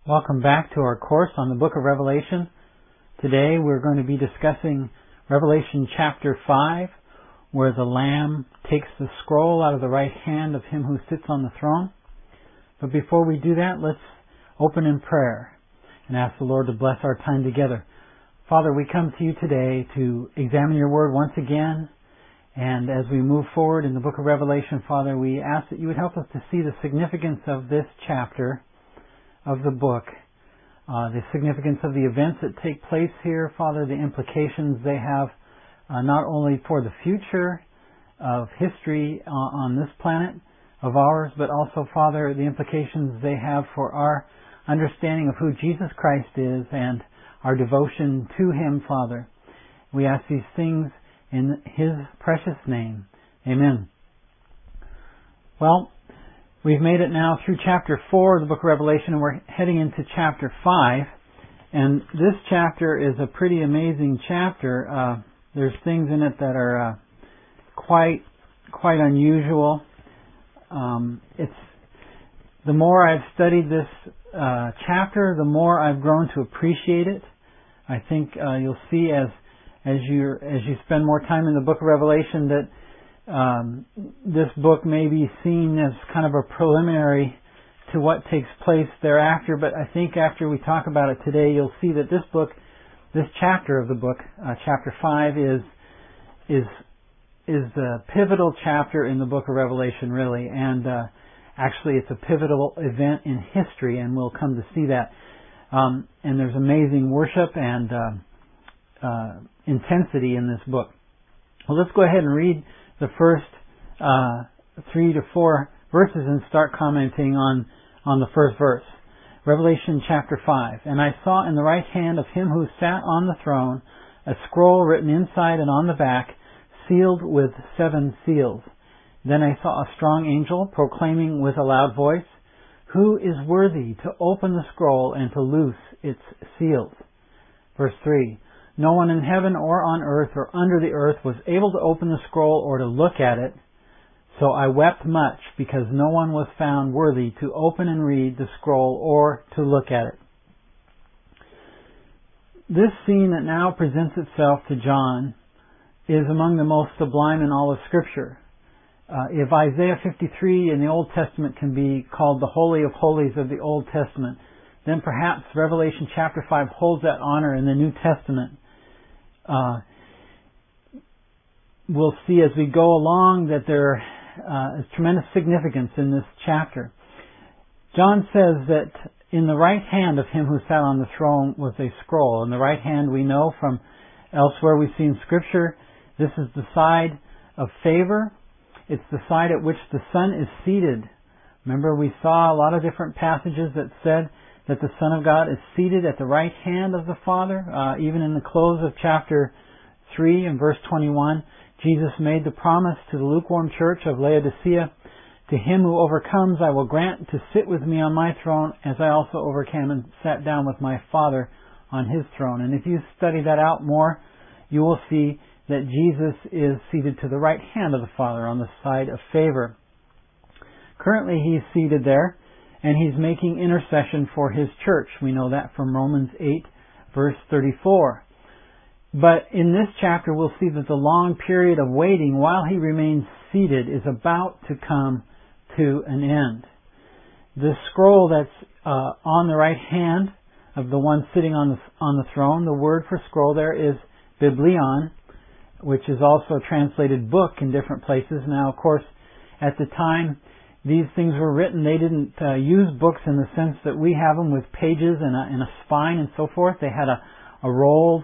Welcome back to our course on the book of Revelation. Today we're going to be discussing Revelation chapter 5, where the Lamb takes the scroll out of the right hand of him who sits on the throne. But before we do that, let's open in prayer and ask the Lord to bless our time together. Father, we come to you today to examine your word once again. And as we move forward in the book of Revelation, Father, we ask that you would help us to see the significance of this chapter of the book, the significance of the events that take place here, Father, the implications they have not only for the future of history on this planet of ours, but also, Father, the implications they have for our understanding of who Jesus Christ is and our devotion to Him, Father. We ask these things in His precious name. Amen. Well, we've made it now through chapter 4 of the book of Revelation, and we're heading into chapter 5. And this chapter is a pretty amazing chapter. There's things in it that are quite unusual. It's the more I've studied this chapter, the more I've grown to appreciate it. I think you'll see as you spend more time in the book of Revelation that this book may be seen as kind of a preliminary to what takes place thereafter, but I think after we talk about it today, you'll see that this chapter of the book, chapter 5, is the pivotal chapter in the book of Revelation, really, and actually it's a pivotal event in history, and we'll come to see that. And there's amazing worship and intensity in this book. Well, let's go ahead and read the first 3 to 4 verses and start commenting on the first verse. Revelation chapter 5. And I saw in the right hand of him who sat on the throne a scroll written inside and on the back, sealed with 7 seals. Then I saw a strong angel proclaiming with a loud voice, "Who is worthy to open the scroll and to loose its seals?" Verse 3. No one in heaven or on earth or under the earth was able to open the scroll or to look at it. So I wept much because no one was found worthy to open and read the scroll or to look at it. This scene that now presents itself to John is among the most sublime in all of Scripture. If Isaiah 53 in the Old Testament can be called the Holy of Holies of the Old Testament, then perhaps Revelation chapter 5 holds that honor in the New Testament. We'll see as we go along that there is tremendous significance in this chapter. John says that in the right hand of him who sat on the throne was a scroll. In the right hand, we know from elsewhere we see in Scripture, this is the side of favor. It's the side at which the Son is seated. Remember, we saw a lot of different passages that said that the Son of God is seated at the right hand of the Father. Even in the close of chapter 3 and verse 21, Jesus made the promise to the lukewarm church of Laodicea, "To him who overcomes I will grant to sit with me on my throne, as I also overcame and sat down with my Father on his throne." And if you study that out more, you will see that Jesus is seated to the right hand of the Father on the side of favor. Currently he's seated there, and he's making intercession for his church. We know that from Romans 8, verse 34. But in this chapter, we'll see that the long period of waiting while he remains seated is about to come to an end. The scroll that's on the right hand of the one sitting on the throne, the word for scroll there is biblion, which is also translated book in different places. Now, of course, at the time these things were written, they didn't use books in the sense that we have them with pages and a spine and so forth. They had a roll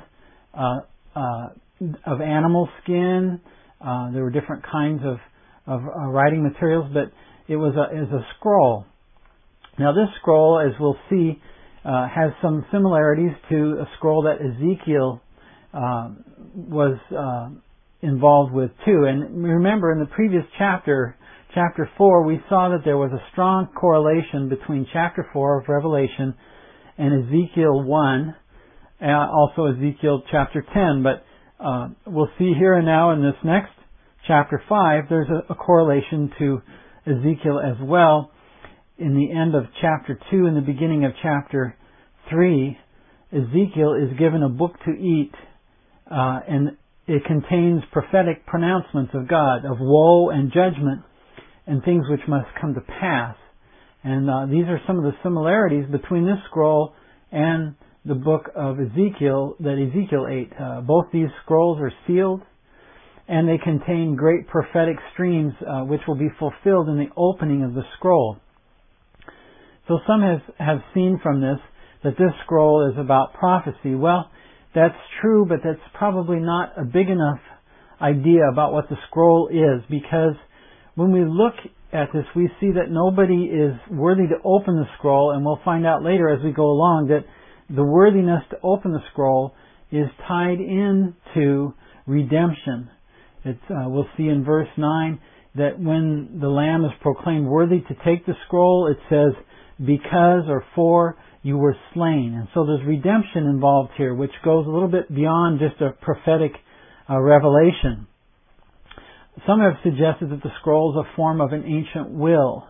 of animal skin. There were different kinds of writing materials, but it was a scroll. Now, this scroll, as we'll see, has some similarities to a scroll that Ezekiel was involved with too. And remember, in the previous chapter 4, we saw that there was a strong correlation between chapter 4 of Revelation and Ezekiel 1, also Ezekiel chapter 10. But we'll see here and now in this next chapter 5, there's a correlation to Ezekiel as well. in the end of chapter 2 and the beginning of chapter 3, Ezekiel is given a book to eat, and it contains prophetic pronouncements of God, of woe and judgment, and things which must come to pass. And these are some of the similarities between this scroll and the book of Ezekiel that Ezekiel ate. Both these scrolls are sealed, and they contain great prophetic streams which will be fulfilled in the opening of the scroll. So some have seen from this that this scroll is about prophecy. Well, that's true, but that's probably not a big enough idea about what the scroll is, because when we look at this, we see that nobody is worthy to open the scroll, and we'll find out later as we go along that the worthiness to open the scroll is tied into redemption. We'll see in verse 9 that when the Lamb is proclaimed worthy to take the scroll, it says, because or for you were slain. And so there's redemption involved here, which goes a little bit beyond just a prophetic revelation. Some have suggested that the scroll is a form of an ancient will.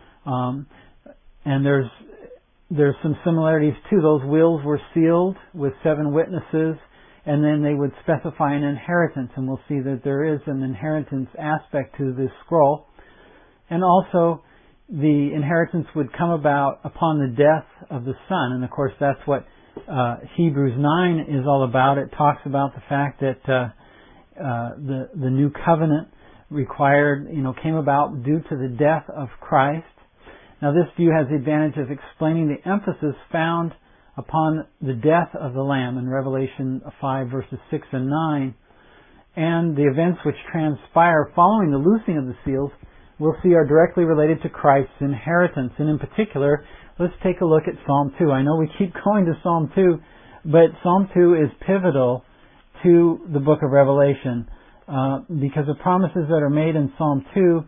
And there's some similarities too. Those wills were sealed with 7 witnesses, and then they would specify an inheritance, and we'll see that there is an inheritance aspect to this scroll. And also, the inheritance would come about upon the death of the son, and of course that's what Hebrews 9 is all about. It talks about the fact that the new covenant came about due to the death of Christ. Now this view has the advantage of explaining the emphasis found upon the death of the Lamb in Revelation 5 verses 6 and 9, and the events which transpire following the loosing of the seals we'll see are directly related to Christ's inheritance. And in particular, let's take a look at Psalm 2. I know we keep going to Psalm 2, but Psalm 2 is pivotal to the book of Revelation because the promises that are made in Psalm 2,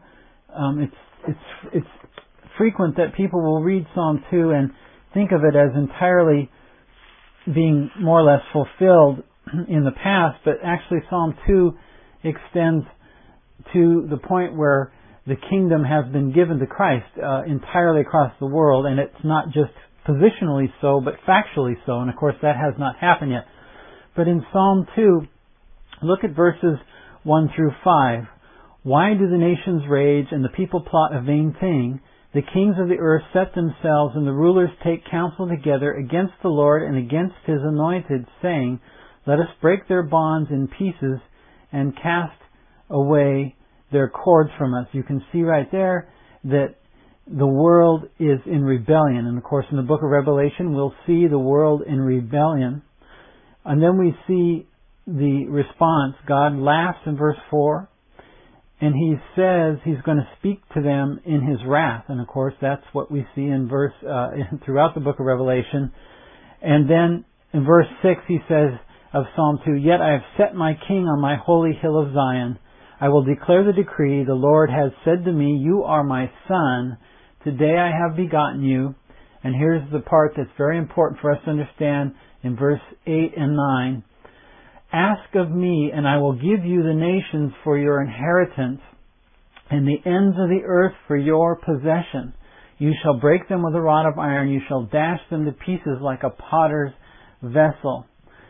it's frequent that people will read Psalm 2 and think of it as entirely being more or less fulfilled in the past, but actually Psalm 2 extends to the point where the kingdom has been given to Christ entirely across the world, and it's not just positionally so, but factually so, and of course that has not happened yet. But in Psalm 2, look at verses 1 through 5. Why do the nations rage and the people plot a vain thing? The kings of the earth set themselves, and the rulers take counsel together against the Lord and against His anointed, saying, let us break their bonds in pieces and cast away their cords from us. You can see right there that the world is in rebellion. And of course in the book of Revelation we'll see the world in rebellion. And then we see the response. God laughs in verse 4. And He says He's going to speak to them in His wrath. And of course that's what we see in throughout the book of Revelation. And then in verse 6 He says of Psalm 2, yet I have set my king on my holy hill of Zion. I will declare the decree. The Lord has said to me, you are my son. Today I have begotten you. And here's the part that's very important for us to understand in verse 8 and 9. Ask of me, and I will give you the nations for your inheritance, and the ends of the earth for your possession. You shall break them with a rod of iron. You shall dash them to pieces like a potter's vessel.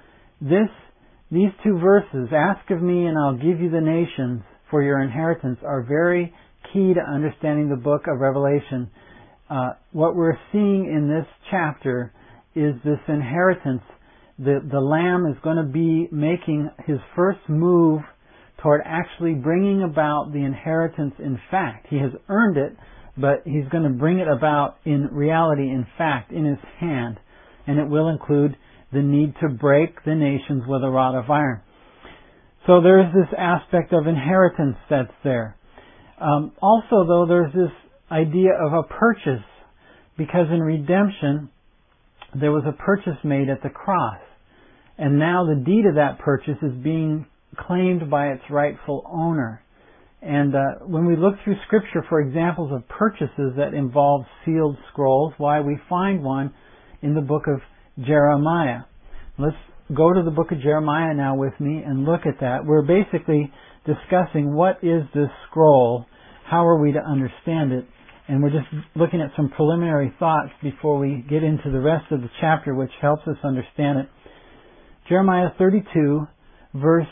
These 2 verses, ask of me and I'll give you the nations for your inheritance, are very key to understanding the book of Revelation. What we're seeing in this chapter is this inheritance. The Lamb is going to be making His first move toward actually bringing about the inheritance in fact. He has earned it, but He's going to bring it about in reality, in fact, in His hand. And it will include the need to break the nations with a rod of iron. So there's this aspect of inheritance that's there. Also, though, there's this idea of a purchase, because in redemption, there was a purchase made at the cross. And now the deed of that purchase is being claimed by its rightful owner. And when we look through Scripture for examples of purchases that involve sealed scrolls, we find one in the book of Jeremiah. Let's go to the book of Jeremiah now with me and look at that. We're basically discussing what is this scroll, how are we to understand it, And we're just looking at some preliminary thoughts before we get into the rest of the chapter, which helps us understand it. Jeremiah 32, verse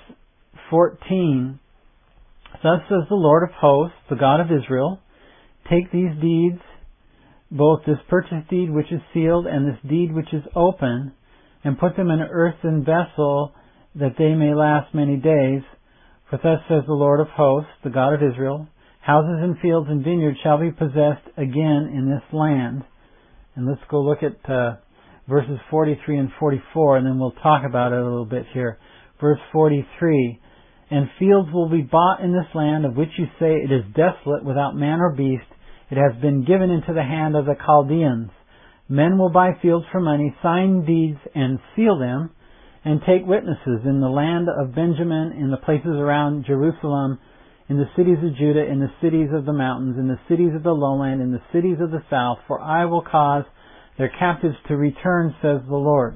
14. Thus says the Lord of hosts, the God of Israel, take these deeds, both this purchase deed which is sealed and this deed which is open, and put them in an earthen vessel, that they may last many days. For thus says the Lord of hosts, the God of Israel, houses and fields and vineyards shall be possessed again in this land. And let's go look at verses 43 and 44, and then we'll talk about it a little bit here. Verse 43, and fields will be bought in this land, of which you say it is desolate, without man or beast. It has been given into the hand of the Chaldeans. Men will buy fields for money, sign deeds, and seal them, and take witnesses in the land of Benjamin, in the places around Jerusalem, in the cities of Judah, in the cities of the mountains, in the cities of the lowland, in the cities of the south, for I will cause their captives to return, says the Lord.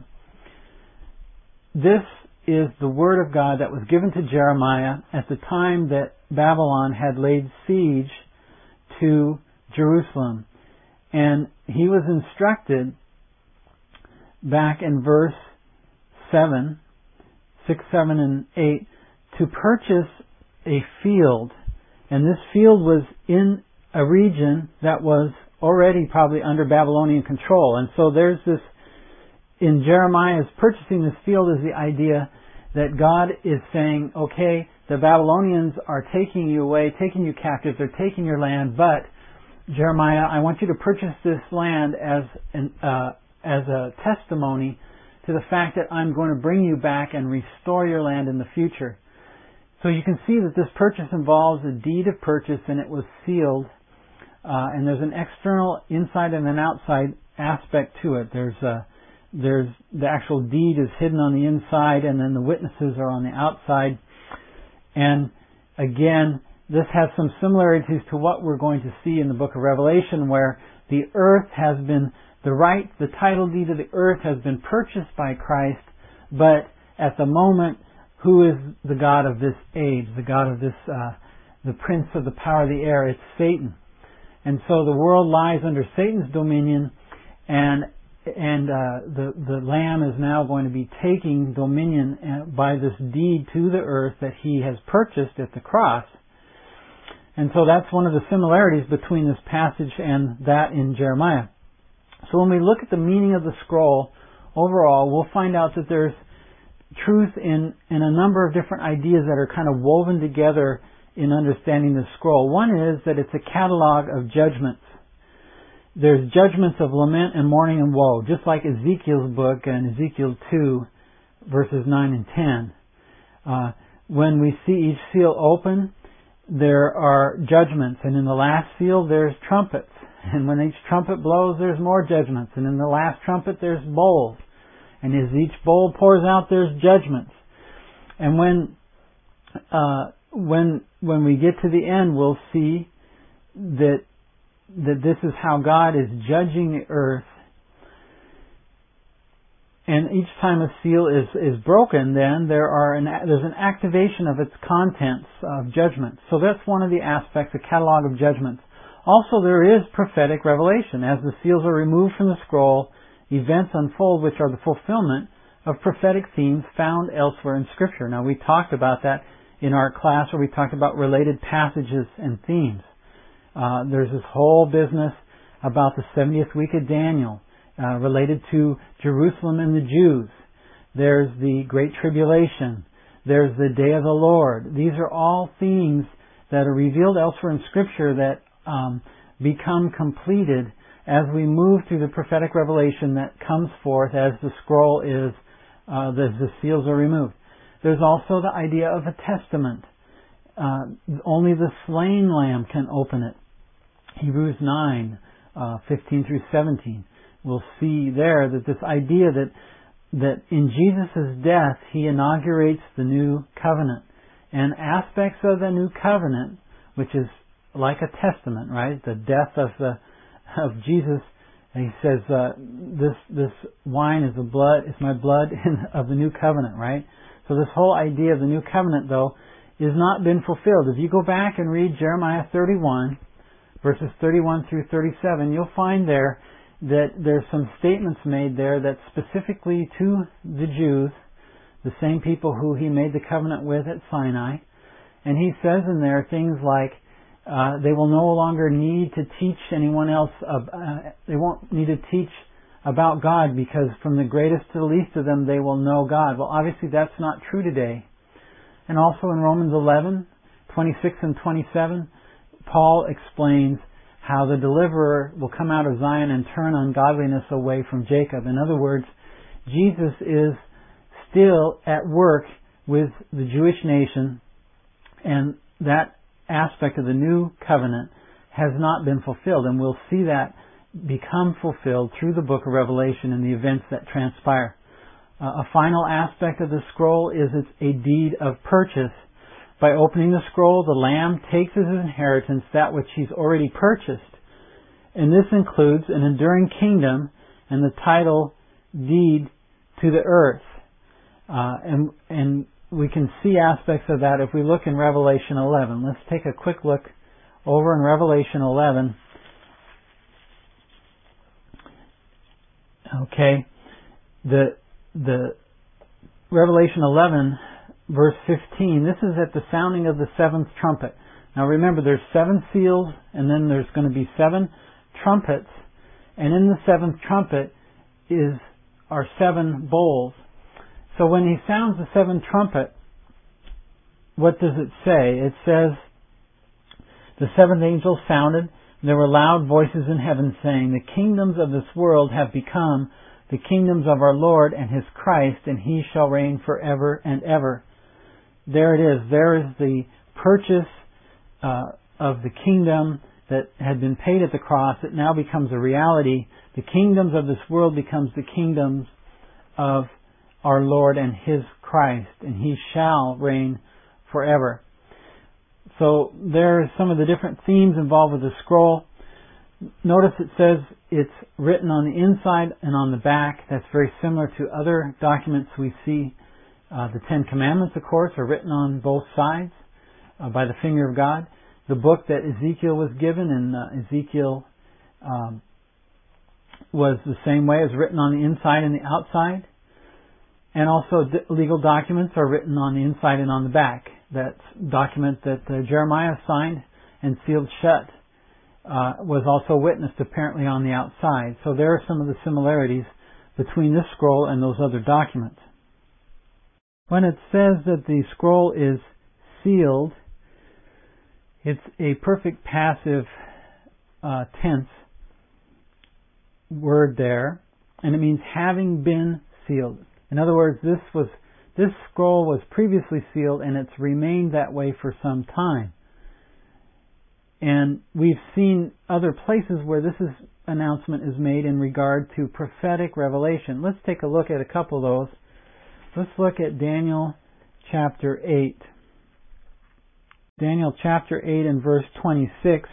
This is the word of God that was given to Jeremiah at the time that Babylon had laid siege to Jerusalem. And he was instructed back in verse 7, 6, 7, and 8 to purchase a field. And this field was in a region that was already probably under Babylonian control. And so there's this, in Jeremiah's purchasing this field, is the idea that God is saying, okay, the Babylonians are taking you away, taking you captive, they're taking your land, but Jeremiah, I want you to purchase this land as a testimony to the fact that I'm going to bring you back and restore your land in the future. So you can see that this purchase involves a deed of purchase, and it was sealed. And there's an external, inside and an outside aspect to it. There's the actual deed is hidden on the inside, and then the witnesses are on the outside. And again, this has some similarities to what we're going to see in the book of Revelation, where the earth has been, the title deed of the earth has been purchased by Christ, but at the moment, who is the God of this age, the God of this, the prince of the power of the air? It's Satan. And so the world lies under Satan's dominion, and the Lamb is now going to be taking dominion by this deed to the earth that he has purchased at the cross. And so that's one of the similarities between this passage and that in Jeremiah. So when we look at the meaning of the scroll overall, we'll find out that there's truth in a number of different ideas that are kind of woven together in understanding the scroll. One is that it's a catalog of judgments. There's judgments of lament and mourning and woe, just like Ezekiel's book and Ezekiel 2, verses 9 and 10. When we see each seal open, there are judgments, and in the last seal there's trumpets. And when each trumpet blows, there's more judgments. And in the last trumpet there's bowls. And as each bowl pours out, there's judgments. And when we get to the end, we'll see that this is how God is judging the earth. And each time a seal is broken, then there's an activation of its contents of judgment. So that's one of the aspects, a catalog of judgments. Also, there is prophetic revelation. As the seals are removed from the scroll, events unfold which are the fulfillment of prophetic themes found elsewhere in Scripture. Now, we talked about that in our class where we talked about related passages and themes. There's this whole business about the 70th week of Daniel, related to Jerusalem and the Jews. There's the Great Tribulation. There's the Day of the Lord. These are all themes that are revealed elsewhere in Scripture that become completed as we move through the prophetic revelation that comes forth as the scroll is, the seals are removed. There's also the idea of a testament. Only the slain lamb can open it. Hebrews 9, 15 through 17. We'll see there that this idea that in Jesus' death, He inaugurates the new covenant. And aspects of the new covenant, which is like a testament, right? The death of Jesus, and He says, this wine is my blood of the new covenant, right? So this whole idea of the new covenant, though, is not been fulfilled. If you go back and read Jeremiah 31, verses 31 through 37, you'll find there that there's some statements made there that specifically to the Jews, the same people who he made the covenant with at Sinai. And he says in there things like, they will no longer need to teach anyone else, they won't need to teach about God, because from the greatest to the least of them they will know God. Well, obviously that's not true today. And also in Romans 11, 26 and 27, Paul explains how the deliverer will come out of Zion and turn ungodliness away from Jacob. In other words, Jesus is still at work with the Jewish nation, and that aspect of the new covenant has not been fulfilled, and we'll see that become fulfilled through the book of Revelation and the events that transpire. A final aspect of the scroll is it's a deed of purchase. By opening the scroll, the Lamb takes as his inheritance that which he's already purchased. And this includes an enduring kingdom and the title deed to the earth. And we can see aspects of that if we look in Revelation 11. Let's take a quick look over in Revelation 11. Okay. The Revelation 11, verse 15, this is at the sounding of the seventh trumpet. Now remember, there's 7 seals, and then there's going to be 7 trumpets, and in the 7th trumpet are 7 bowls. So when he sounds the 7th trumpet, what does it say? It says, the 7th angel sounded, and there were loud voices in heaven saying, the kingdoms of this world have become the kingdoms of our Lord and His Christ, and He shall reign forever and ever. There it is. There is the purchase of the kingdom that had been paid at the cross. It now becomes a reality. The kingdoms of this world becomes the kingdoms of our Lord and His Christ, and He shall reign forever. So there are some of the different themes involved with the scroll. Notice it says it's written on the inside and on the back. That's very similar to other documents we see. The 10 Commandments, of course, are written on both sides by the finger of God. The book that Ezekiel was given in Ezekiel was the same way. It was written on the inside and the outside. And also legal documents are written on the inside and on the back. That document that Jeremiah signed and sealed shut was also witnessed apparently on the outside. So there are some of the similarities between this scroll and those other documents. When it says that the scroll is sealed, it's a perfect passive tense word there, and it means having been sealed. In other words, this scroll was previously sealed, and it's remained that way for some time. And we've seen other places where this announcement is made in regard to prophetic revelation. Let's take a look at a couple of those. Let's look at Daniel chapter 8. Daniel chapter 8 and verse 26.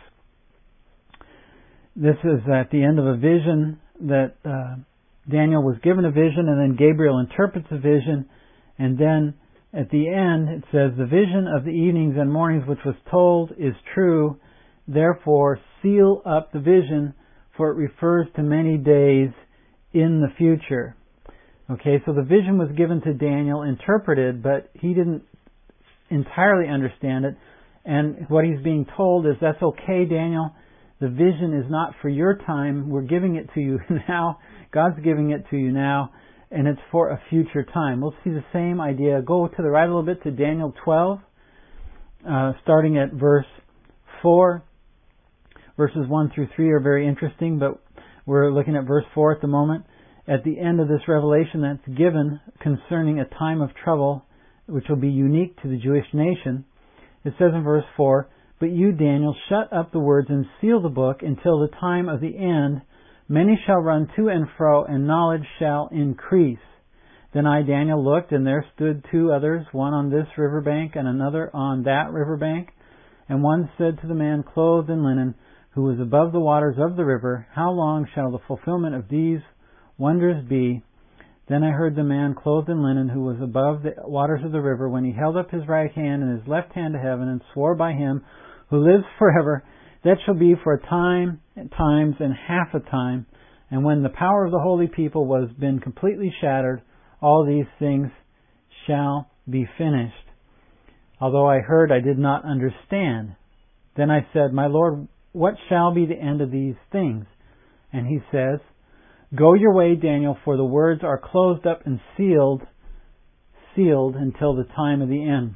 This is at the end of a vision that Daniel was given a vision, and then Gabriel interprets the vision, and then at the end it says, the vision of the evenings and mornings which was told is true. Therefore, seal up the vision, for it refers to many days in the future. Okay, so the vision was given to Daniel, interpreted, but he didn't entirely understand it. And what he's being told is, that's okay, Daniel. The vision is not for your time. We're giving it to you now. God's giving it to you now, and it's for a future time. We'll see the same idea. Go to the right a little bit to Daniel 12, starting at verse 4. Verses 1 through 3 are very interesting, but we're looking at verse 4 at the moment. At the end of this revelation that's given concerning a time of trouble, which will be unique to the Jewish nation, it says in verse 4, but you, Daniel, shut up the words and seal the book until the time of the end. Many shall run to and fro, and knowledge shall increase. Then I, Daniel, looked, and there stood 2 others, one on this river bank and another on that river bank. And one said to the man clothed in linen, who was above the waters of the river, how long shall the fulfillment of these wonders be? Then I heard the man clothed in linen, who was above the waters of the river, when he held up his right hand and his left hand to heaven, and swore by him who lives forever, That shall be for a time, times, and half a time. And when the power of the holy people was been completely shattered, all these things shall be finished. Although I heard, I did not understand. Then I said, My Lord, what shall be the end of these things? And he says, Go your way, Daniel, for the words are closed up and sealed until the time of the end.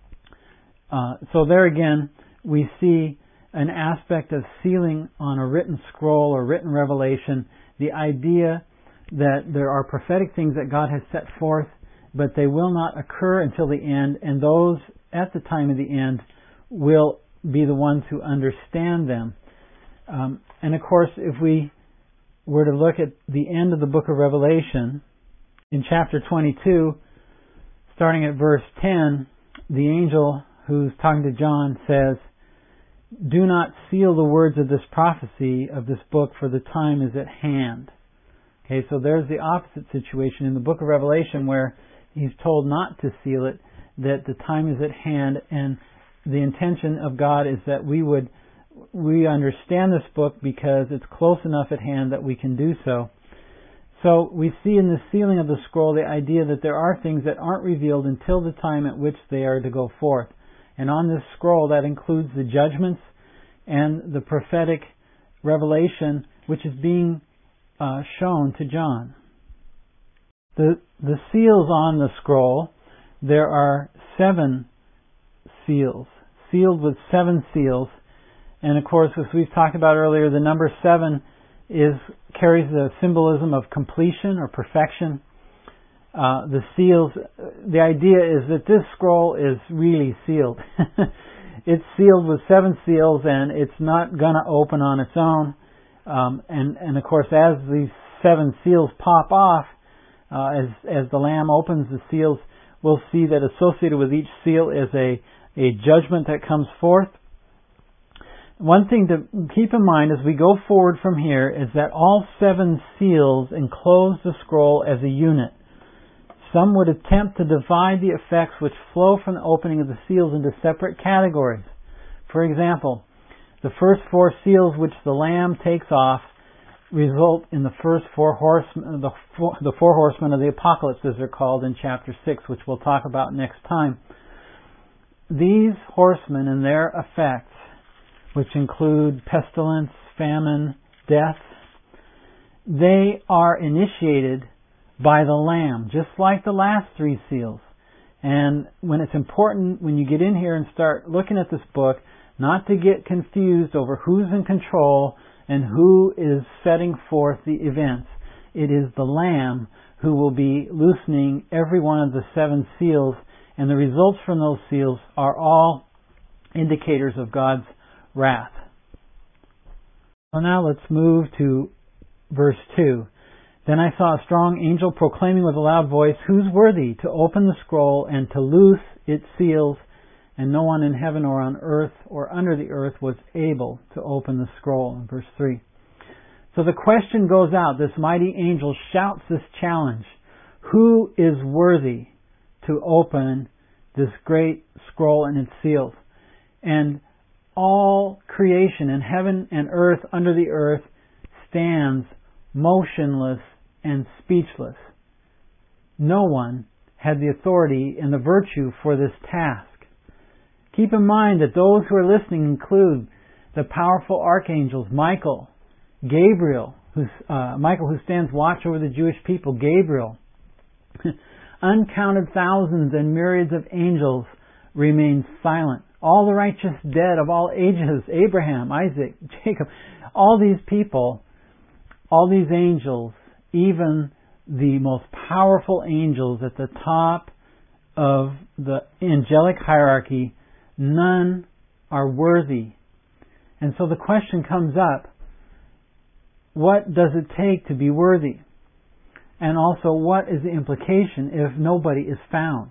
So there again, we see an aspect of sealing on a written scroll or written revelation, the idea that there are prophetic things that God has set forth, but they will not occur until the end, and those at the time of the end will be the ones who understand them. And of course, if we were to look at the end of the book of Revelation, in chapter 22, starting at verse 10, the angel who's talking to John says, Do not seal the words of this prophecy of this book, for the time is at hand. Okay, so there's the opposite situation in the book of Revelation where he's told not to seal it, that the time is at hand, and the intention of God is that we understand this book because it's close enough at hand that we can do so. So we see in the sealing of the scroll the idea that there are things that aren't revealed until the time at which they are to go forth. And on this scroll, that includes the judgments and the prophetic revelation which is being shown to John. The seals on the scroll, there are 7 seals, sealed with 7 seals. And of course, as we've talked about earlier, the number 7 carries the symbolism of completion or perfection. The seals, the idea is that this scroll is really sealed. It's sealed with 7 seals, and it's not going to open on its own. And of course, as these 7 seals pop off, as the Lamb opens the seals, we'll see that associated with each seal is a judgment that comes forth. One thing to keep in mind as we go forward from here is that all 7 seals enclose the scroll as a unit. Some would attempt to divide the effects which flow from the opening of the seals into separate categories. For example, the first 4 seals which the Lamb takes off result in the first 4 horsemen, the 4 horsemen of the apocalypse, as they're called in chapter 6, which we'll talk about next time. These horsemen and their effects, which include pestilence, famine, death, they are initiated by the Lamb, just like the last 3 seals. And when it's important, when you get in here and start looking at this book, not to get confused over who's in control and who is setting forth the events. It is the Lamb who will be loosening every one of the 7 seals, and the results from those seals are all indicators of God's wrath. So now let's move to verse 2. Then I saw a strong angel proclaiming with a loud voice, Who's worthy to open the scroll and to loose its seals? And no one in heaven or on earth or under the earth was able to open the scroll. In verse 3. So the question goes out. This mighty angel shouts this challenge. Who is worthy to open this great scroll and its seals? And all creation in heaven and earth under the earth stands motionless and speechless. No one had the authority and the virtue for this task. Keep in mind that those who are listening include the powerful archangels, Michael, Gabriel, Michael who stands watch over the Jewish people, Gabriel. Uncounted thousands and myriads of angels remain silent. All the righteous dead of all ages, Abraham, Isaac, Jacob, all these people, all these angels, even the most powerful angels at the top of the angelic hierarchy, none are worthy. And so the question comes up, what does it take to be worthy? And also, what is the implication if nobody is found?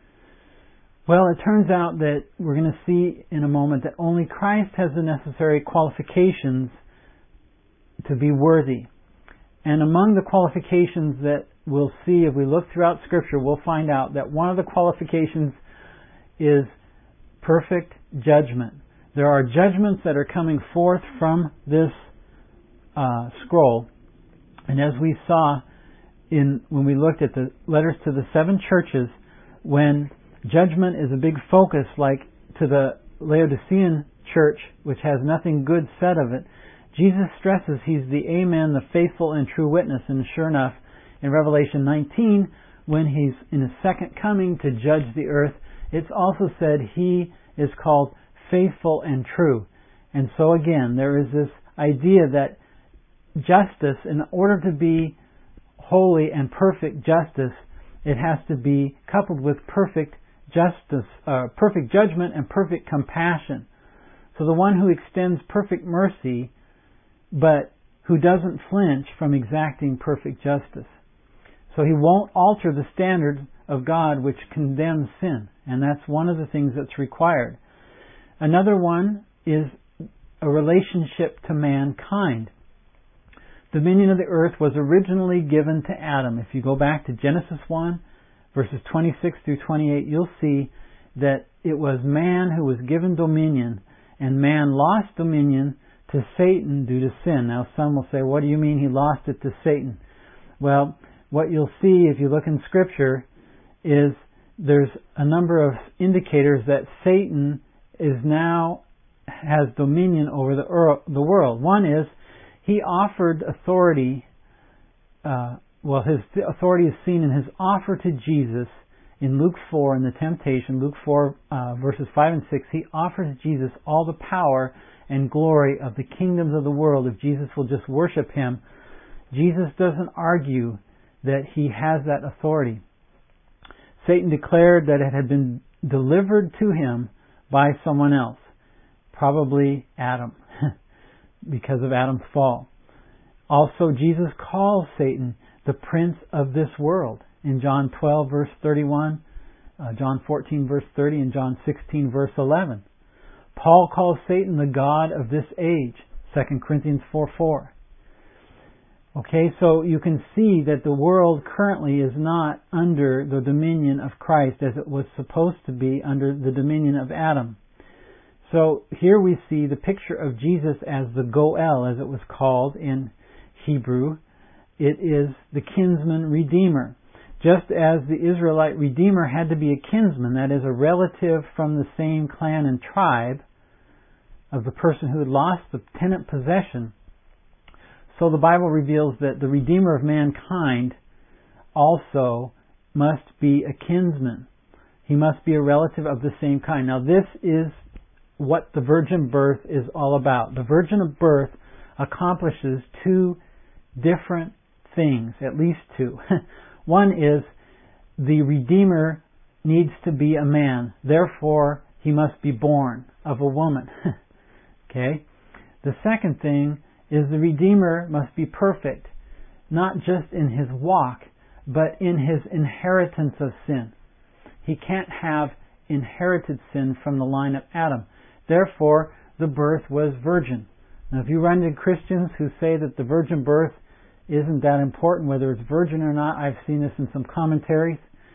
Well, it turns out that we're going to see in a moment that only Christ has the necessary qualifications to be worthy. And among the qualifications that we'll see if we look throughout Scripture, we'll find out that one of the qualifications is perfect judgment. There are judgments that are coming forth from this scroll. And as we saw when we looked at the letters to the 7 churches, when judgment is a big focus, like to the Laodicean church, which has nothing good said of it, Jesus stresses He's the Amen, the faithful and true witness. And sure enough, in Revelation 19, when He's in His second coming to judge the earth, it's also said He is called faithful and true. And so again, there is this idea that justice, in order to be holy and perfect justice, it has to be coupled with perfect justice, perfect judgment and perfect compassion. So the one who extends perfect mercy, but who doesn't flinch from exacting perfect justice. So He won't alter the standard of God which condemns sin. And that's one of the things that's required. Another one is a relationship to mankind. Dominion of the earth was originally given to Adam. If you go back to Genesis 1, verses 26 through 28, you'll see that it was man who was given dominion, and man lost dominion to Satan due to sin. Now some will say, what do you mean he lost it to Satan? Well, what you'll see if you look in Scripture is there's a number of indicators that Satan has dominion over the world. One is he offered authority. His authority is seen in His offer to Jesus in Luke 4 in the temptation. Luke 4 verses 5 and 6. He offers Jesus all the power and glory of the kingdoms of the world if Jesus will just worship Him. Jesus doesn't argue that He has that authority. Satan declared that it had been delivered to him by someone else, probably Adam, because of Adam's fall. Also, Jesus calls Satan the prince of this world in John 12 verse 31, John 14 verse 30, and John 16 verse 11. Paul calls Satan the god of this age, 2 Corinthians 4:4. Okay, so you can see that the world currently is not under the dominion of Christ as it was supposed to be under the dominion of Adam. So here we see the picture of Jesus as the Goel, as it was called in Hebrew. It is the kinsman redeemer. Just as the Israelite redeemer had to be a kinsman, that is, a relative from the same clan and tribe of the person who had lost the tenant possession, so the Bible reveals that the Redeemer of mankind also must be a kinsman. He must be a relative of the same kind. Now this is what the virgin birth is all about. The virgin birth accomplishes 2 different things, at least 2. One is the Redeemer needs to be a man. Therefore, he must be born of a woman. Okay? The second thing is the Redeemer must be perfect, not just in his walk, but in his inheritance of sin. He can't have inherited sin from the line of Adam. Therefore, the birth was virgin. Now, if you run into Christians who say that the virgin birth isn't that important, whether it's virgin or not, I've seen this in some commentaries.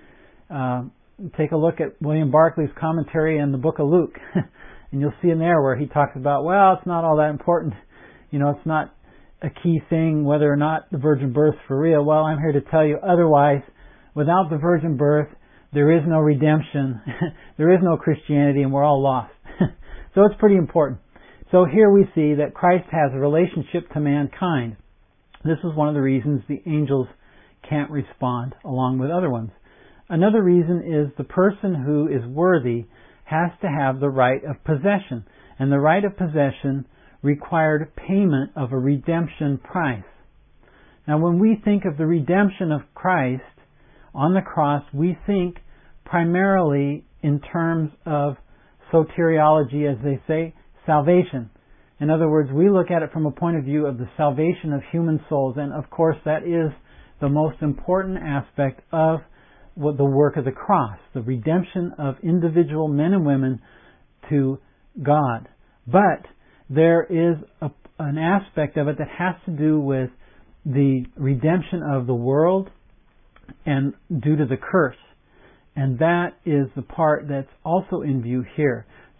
Take a look at William Barclay's commentary in the book of Luke, and you'll see in there where he talks about, well, it's not all that important. It's not a key thing whether or not the virgin birth's for real. Well, I'm here to tell you otherwise. Without the virgin birth, there is no redemption. There is no Christianity, and we're all lost. So it's pretty important. So here we see that Christ has a relationship to mankind. This is one of the reasons the angels can't respond along with other ones. Another reason is the person who is worthy has to have the right of possession. And the right of possession required payment of a redemption price. Now, when we think of the redemption of Christ on the cross, we think primarily in terms of soteriology, as they say, salvation. In other words, we look at it from a point of view of the salvation of human souls, and of course that is the most important aspect of the work of the cross, the redemption of individual men and women to God. But there is an aspect of it that has to do with the redemption of the world and due to the curse. And that is the part that's also in view here.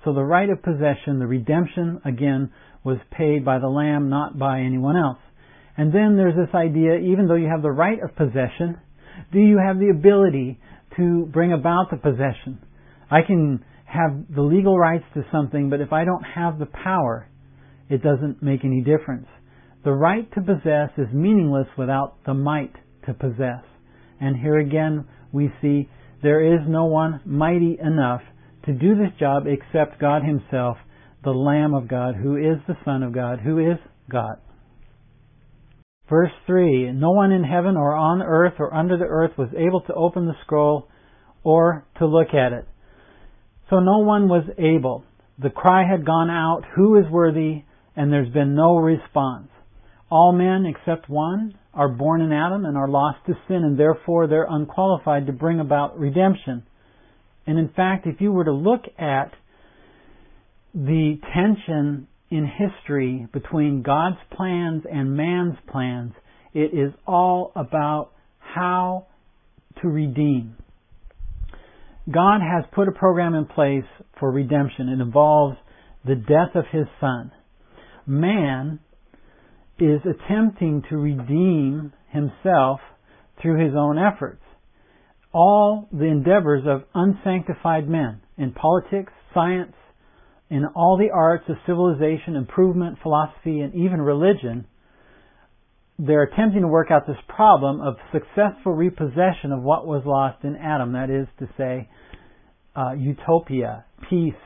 So the right of possession, the redemption, again, was paid by the Lamb, not by anyone else. And then there's this idea, even though you have the right of possession, do you have the ability to bring about the possession? I can have the legal rights to something, but if I don't have the power, it doesn't make any difference. The right to possess is meaningless without the might to possess. And here again, we see there is no one mighty enough to do this job except God Himself, the Lamb of God, who is the Son of God, who is God. Verse 3, no one in heaven or on earth or under the earth was able to open the scroll or to look at it. So no one was able. The cry had gone out, who is worthy? And there's been no response. All men except one are born in Adam and are lost to sin, and therefore they're unqualified to bring about redemption. And in fact, if you were to look at the tension in history between God's plans and man's plans, it is all about how to redeem. God has put a program in place for redemption. It involves the death of His Son. Man is attempting to redeem himself through his own efforts. All the endeavors of unsanctified men in politics, science, in all the arts of civilization, improvement, philosophy, and even religion, they're attempting to work out this problem of successful repossession of what was lost in Adam. That is to say, utopia, peace,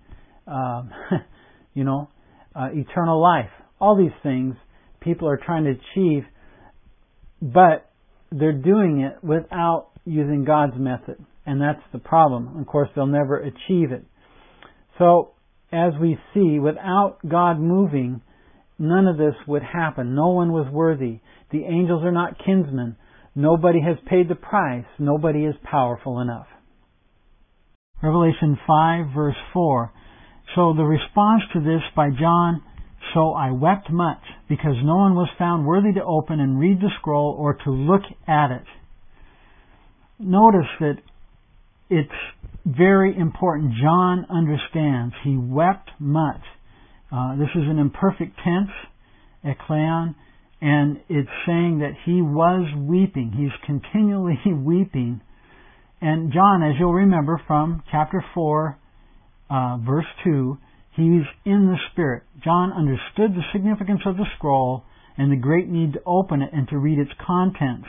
eternal life. All these things people are trying to achieve, but they're doing it without using God's method. And that's the problem. Of course, they'll never achieve it. So, as we see, without God moving, none of this would happen. No one was worthy. The angels are not kinsmen. Nobody has paid the price. Nobody is powerful enough. Revelation 5, verse 4. So the response to this by John, so I wept much, because no one was found worthy to open and read the scroll or to look at it. Notice that it's very important. John understands. He wept much. This is an imperfect tense, ekleon, and it's saying that he was weeping. He's continually weeping. And John, as you'll remember from chapter 4, verse 2, he's in the Spirit. John understood the significance of the scroll and the great need to open it and to read its contents.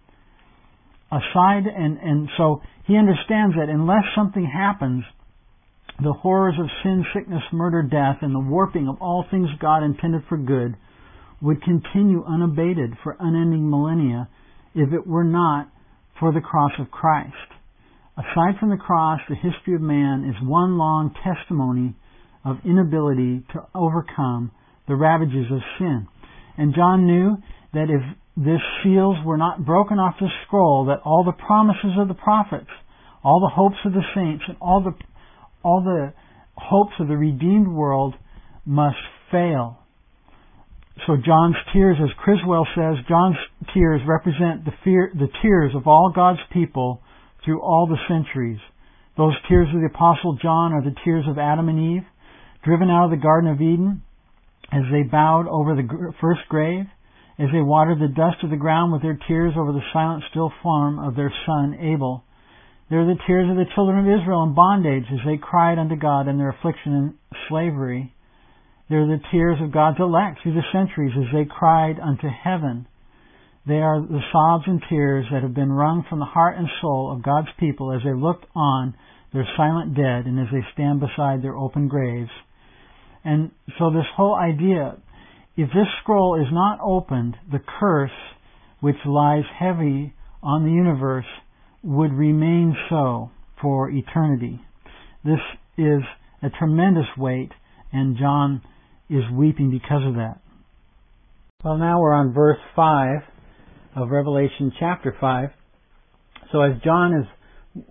So he understands that unless something happens, the horrors of sin, sickness, murder, death, and the warping of all things God intended for good would continue unabated for unending millennia if it were not for the cross of Christ. Aside from the cross, the history of man is one long testimony of inability to overcome the ravages of sin. And John knew that if these seals were not broken off the scroll, that all the promises of the prophets, all the hopes of the saints, and all the hopes of the redeemed world must fail. So John's tears, as Criswell says, John's tears represent the tears of all God's people through all the centuries. Those tears of the Apostle John are the tears of Adam and Eve, driven out of the Garden of Eden as they bowed over the first grave, as they watered the dust of the ground with their tears over the silent, still form of their son Abel. They are the tears of the children of Israel in bondage as they cried unto God in their affliction and slavery. They are the tears of God's elect through the centuries as they cried unto heaven. They are the sobs and tears that have been wrung from the heart and soul of God's people as they looked on their silent dead and as they stand beside their open graves. And so this whole idea, if this scroll is not opened, the curse which lies heavy on the universe would remain so for eternity. This is a tremendous weight, and John is weeping because of that. Well, now we're on verse 5 of Revelation chapter 5. So as John is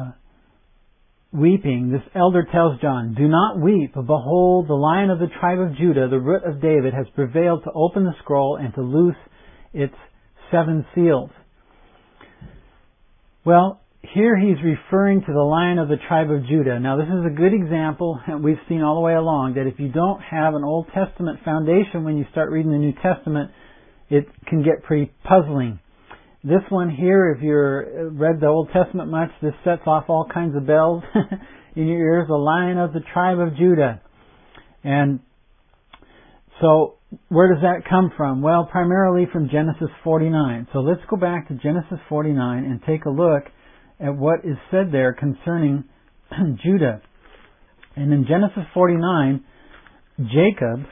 weeping, this elder tells John, "Do not weep. Behold, the Lion of the tribe of Judah, the Root of David, has prevailed to open the scroll and to loose its 7 seals." Well, here he's referring to the Lion of the tribe of Judah. Now this is a good example, and we've seen all the way along, that if you don't have an Old Testament foundation when you start reading the New Testament, it can get pretty puzzling. This one here, if you've read the Old Testament much, this sets off all kinds of bells in your ears. The Lion of the tribe of Judah. And so, where does that come from? Well, primarily from Genesis 49. So let's go back to Genesis 49 and take a look at what is said there concerning Judah. And in Genesis 49, Jacob,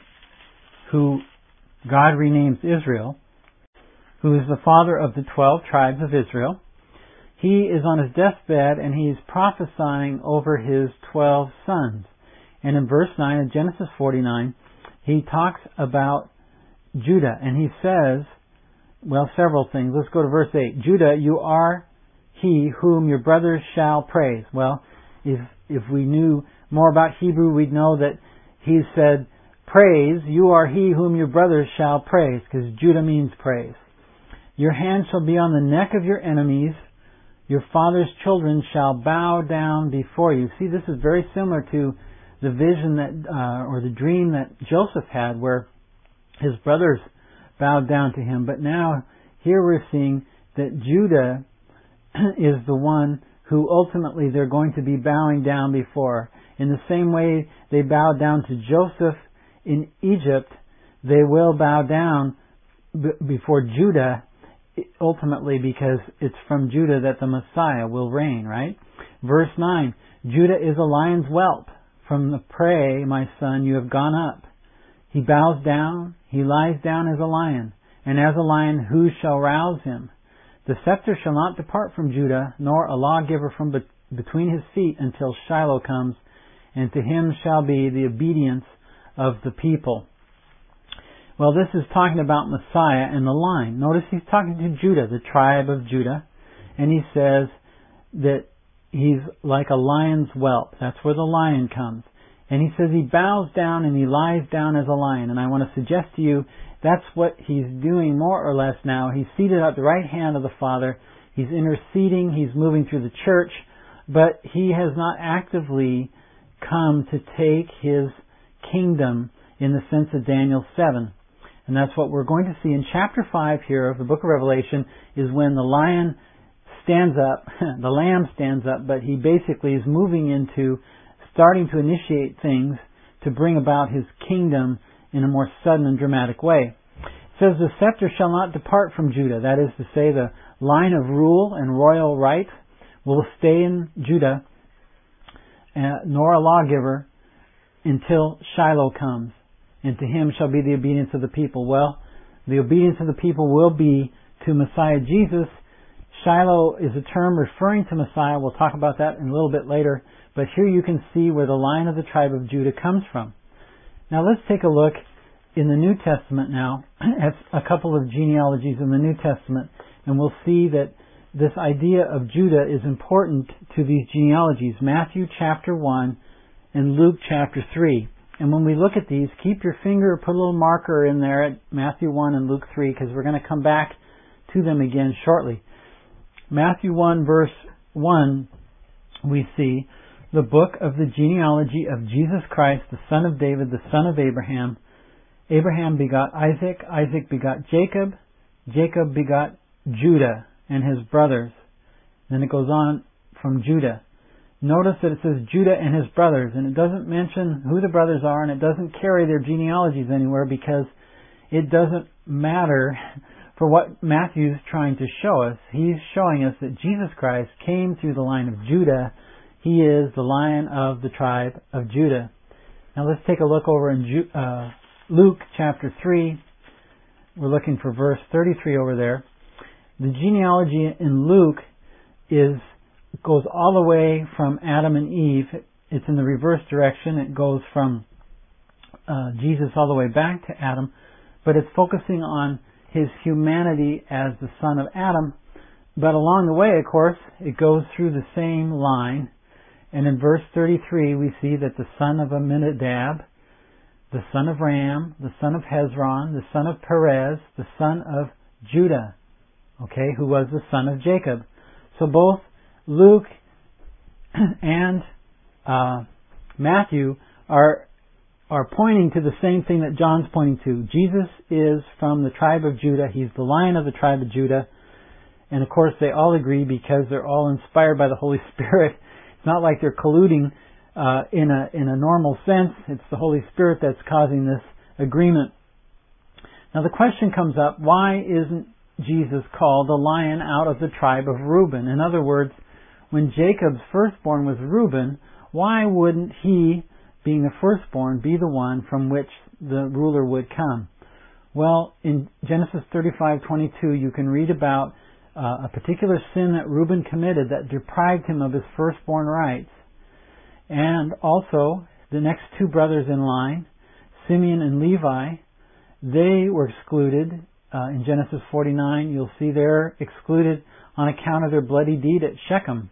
who God renames Israel, who is the father of the 12 tribes of Israel, he is on his deathbed and he's prophesying over his 12 sons. And in verse 9 of Genesis 49, he talks about Judah, and he says, well, several things. Let's go to verse 8. Judah, you are he whom your brothers shall praise. Well, if we knew more about Hebrew, we'd know that he said, praise, you are he whom your brothers shall praise, because Judah means praise. Your hand shall be on the neck of your enemies. Your father's children shall bow down before you. See, this is very similar to the vision that, or the dream that Joseph had, where his brothers bowed down to him. But now, here we're seeing that Judah is the one who ultimately they're going to be bowing down before. In the same way they bowed down to Joseph in Egypt, they will bow down before Judah, ultimately, because it's from Judah that the Messiah will reign, right? Verse 9, Judah is a lion's whelp. From the prey, my son, you have gone up. He bows down, he lies down as a lion, and as a lion who shall rouse him? The scepter shall not depart from Judah, nor a lawgiver from between his feet until Shiloh comes, and to him shall be the obedience of the people. Well, this is talking about Messiah and the line. Notice he's talking to Judah, the tribe of Judah, and he says that he's like a lion's whelp. That's where the lion comes. And he says he bows down and he lies down as a lion. And I want to suggest to you that's what he's doing more or less now. He's seated at the right hand of the Father. He's interceding. He's moving through the church. But he has not actively come to take his kingdom in the sense of Daniel 7. And that's what we're going to see in chapter 5 here of the book of Revelation, is when the lion stands up, the lamb stands up, but he basically is moving into starting to initiate things to bring about his kingdom in a more sudden and dramatic way. It says, the scepter shall not depart from Judah. That is to say, the line of rule and royal right will stay in Judah, nor a lawgiver, until Shiloh comes. And to him shall be the obedience of the people. Well, the obedience of the people will be to Messiah Jesus. Shiloh is a term referring to Messiah. We'll talk about that in a little bit later. But here you can see where the line of the tribe of Judah comes from. Now let's take a look in the New Testament now at a couple of genealogies in the New Testament. And we'll see that this idea of Judah is important to these genealogies. Matthew chapter 1 and Luke chapter 3. And when we look at these, keep your finger, put a little marker in there at Matthew 1 and Luke 3, because we're going to come back to them again shortly. Matthew 1 verse 1, we see the book of the genealogy of Jesus Christ, the son of David, the son of Abraham. Abraham begot Isaac, Isaac begot Jacob, Jacob begot Judah and his brothers. Then it goes on from Judah. Notice that it says Judah and his brothers, and it doesn't mention who the brothers are, and it doesn't carry their genealogies anywhere, because it doesn't matter for what Matthew's trying to show us. He's showing us that Jesus Christ came through the line of Judah. He is the Lion of the tribe of Judah. Now let's take a look over in Luke chapter 3. We're looking for verse 33 over there. The genealogy in Luke goes all the way from Adam and Eve. It's in the reverse direction. It goes from Jesus all the way back to Adam, but it's focusing on his humanity as the son of Adam. But along the way, of course, it goes through the same line. And in verse 33, we see that the son of Amminadab, the son of Ram, the son of Hezron, the son of Perez, the son of Judah, who was the son of Jacob. So both Luke and Matthew are pointing to the same thing that John's pointing to. Jesus is from the tribe of Judah. He's the Lion of the tribe of Judah. And of course they all agree because they're all inspired by the Holy Spirit. It's not like they're colluding in a normal sense. It's the Holy Spirit that's causing this agreement. Now the question comes up, why isn't Jesus called the Lion out of the tribe of Reuben? In other words, when Jacob's firstborn was Reuben, why wouldn't he, being the firstborn, be the one from which the ruler would come? Well, in Genesis 35:22, you can read about a particular sin that Reuben committed that deprived him of his firstborn rights. And also, the next two brothers in line, Simeon and Levi, they were excluded. In Genesis 49, you'll see they're excluded on account of their bloody deed at Shechem,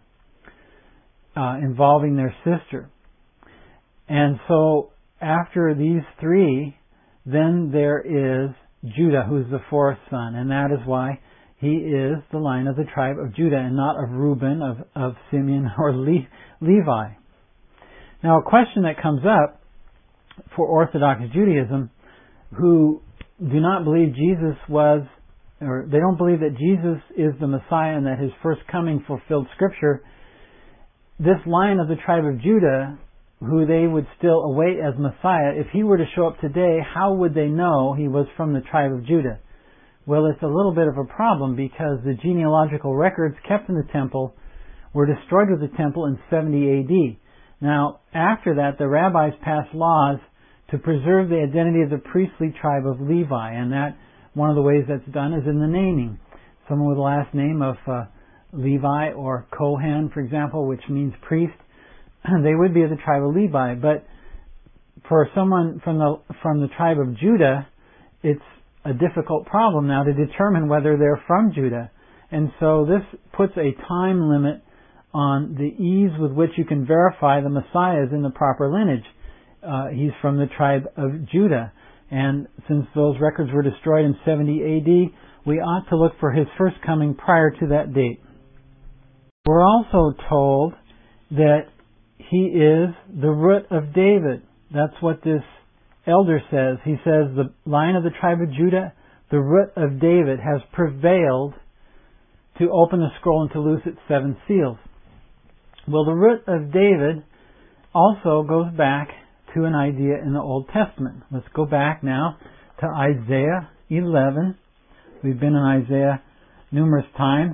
involving their sister. And so, after these three, then there is Judah, who's the fourth son, and that is why he is the Lion of the tribe of Judah, and not of Reuben, of Simeon, or Levi. Now, a question that comes up for Orthodox Judaism, who do not believe Jesus was, or they don't believe that Jesus is the Messiah and that His first coming fulfilled Scripture, this Lion of the tribe of Judah, who they would still await as Messiah, if He were to show up today, how would they know He was from the tribe of Judah? Well, it's a little bit of a problem because the genealogical records kept in the temple were destroyed with the temple in 70 AD. Now, after that, the rabbis passed laws to preserve the identity of the priestly tribe of Levi, and that one of the ways that's done is in the naming. Someone with the last name of Levi or Kohen, for example, which means priest, they would be of the tribe of Levi. But for someone from the tribe of Judah, it's a difficult problem now to determine whether they're from Judah. And so this puts a time limit on the ease with which you can verify the Messiah is in the proper lineage. He's from the tribe of Judah. And since those records were destroyed in 70 AD, we ought to look for His first coming prior to that date. We're also told that He is the root of David. That's what this elder says. He says, the Lion of the tribe of Judah, the root of David, has prevailed to open the scroll and to loose its 7 seals. Well, the root of David also goes back to an idea in the Old Testament. Let's go back now to Isaiah 11. We've been in Isaiah numerous times.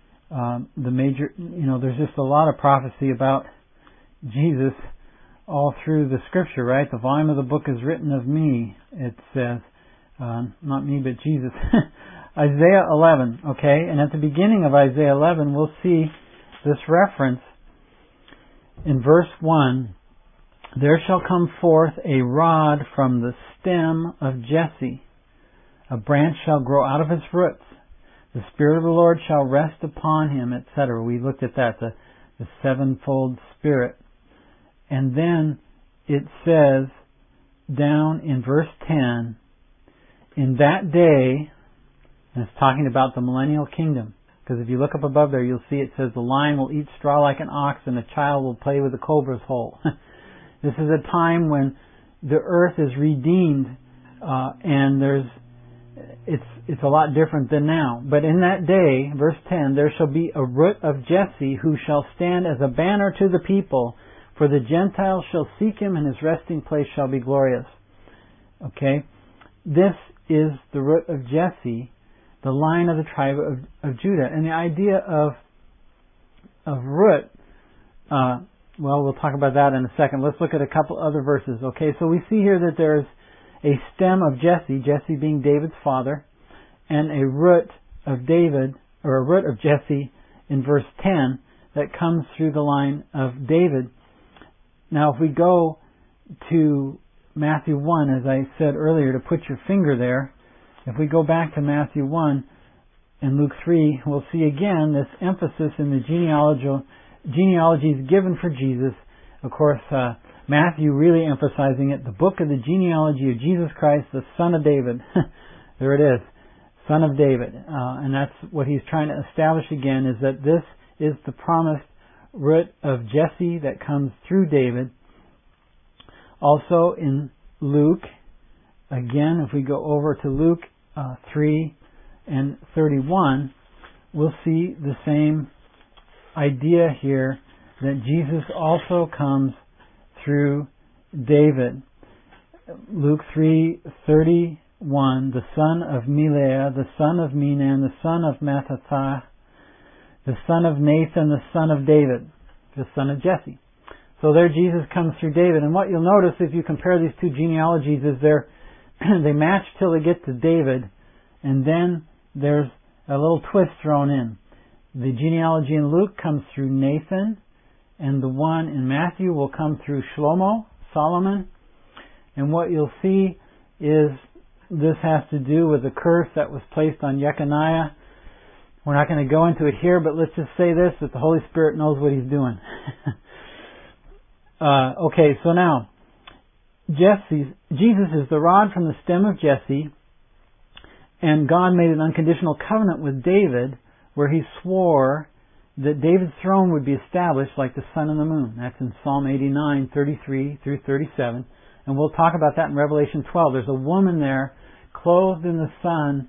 There's just a lot of prophecy about Jesus all through the Scripture, right? The volume of the book is written of me, it says. Not me, but Jesus. Isaiah 11, okay? And at the beginning of Isaiah 11, we'll see this reference in verse 1. There shall come forth a rod from the stem of Jesse. A branch shall grow out of his roots. The Spirit of the Lord shall rest upon him, etc. We looked at that, the sevenfold Spirit. And then it says, down in verse 10, in that day, and it's talking about the millennial kingdom, because if you look up above there, you'll see it says, the lion will eat straw like an ox, and a child will play with the cobra's hole. This is a time when the earth is redeemed, and it's a lot different than now. But in that day, verse 10, there shall be a root of Jesse who shall stand as a banner to the people, for the Gentiles shall seek him, and his resting place shall be glorious. Okay? This is the root of Jesse, the Lion of the tribe of Judah. And the idea of root, we'll talk about that in a second. Let's look at a couple other verses. Okay, so we see here that there's a stem of Jesse being David's father, and a root of David, or a root of Jesse in verse 10 that comes through the line of David. Now, if we go to Matthew 1, as I said earlier, to put your finger there, if we go back to Matthew 1 and Luke 3, we'll see again this emphasis in the genealogies given for Jesus. Of course, Matthew really emphasizing it, the book of the genealogy of Jesus Christ, the Son of David. There it is, Son of David. And that's what he's trying to establish again, is that this is the promised root of Jesse that comes through David. Also in Luke, again, if we go over to Luke 3 and 31, we'll see the same idea here, that Jesus also comes through David. Luke 3:31, the son of Melea, the son of Menan, the son of Mattathiah, the son of Nathan, the son of David, the son of Jesse. So there Jesus comes through David. And what you'll notice if you compare these two genealogies is they match till they get to David, and then there's a little twist thrown in. The genealogy in Luke comes through Nathan, and the one in Matthew will come through Shlomo, Solomon. And what you'll see is this has to do with the curse that was placed on Jeconiah. We're not going to go into it here, but let's just say this, that the Holy Spirit knows what He's doing. Okay, so now, Jesus is the rod from the stem of Jesse, and God made an unconditional covenant with David where He swore that David's throne would be established like the sun and the moon. That's in Psalm 89, 33 through 37. And we'll talk about that in Revelation 12. There's a woman there clothed in the sun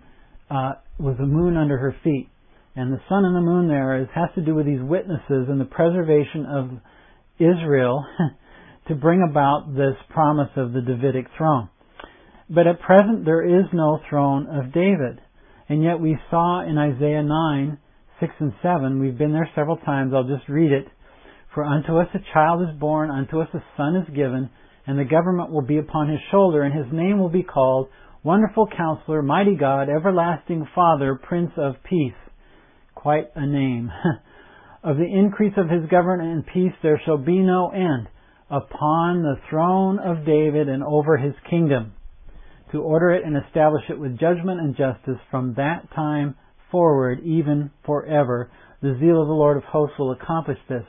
with the moon under her feet. And the sun and the moon there has to do with these witnesses and the preservation of Israel to bring about this promise of the Davidic throne. But at present there is no throne of David. And yet we saw in Isaiah 9, 6 and 7, we've been there several times, I'll just read it. For unto us a child is born, unto us a son is given, and the government will be upon His shoulder, and His name will be called Wonderful Counselor, Mighty God, Everlasting Father, Prince of Peace. Quite a name. Of the increase of His government and peace there shall be no end, upon the throne of David and over His kingdom, to order it and establish it with judgment and justice from that time forward, even forever. The zeal of the Lord of hosts will accomplish this.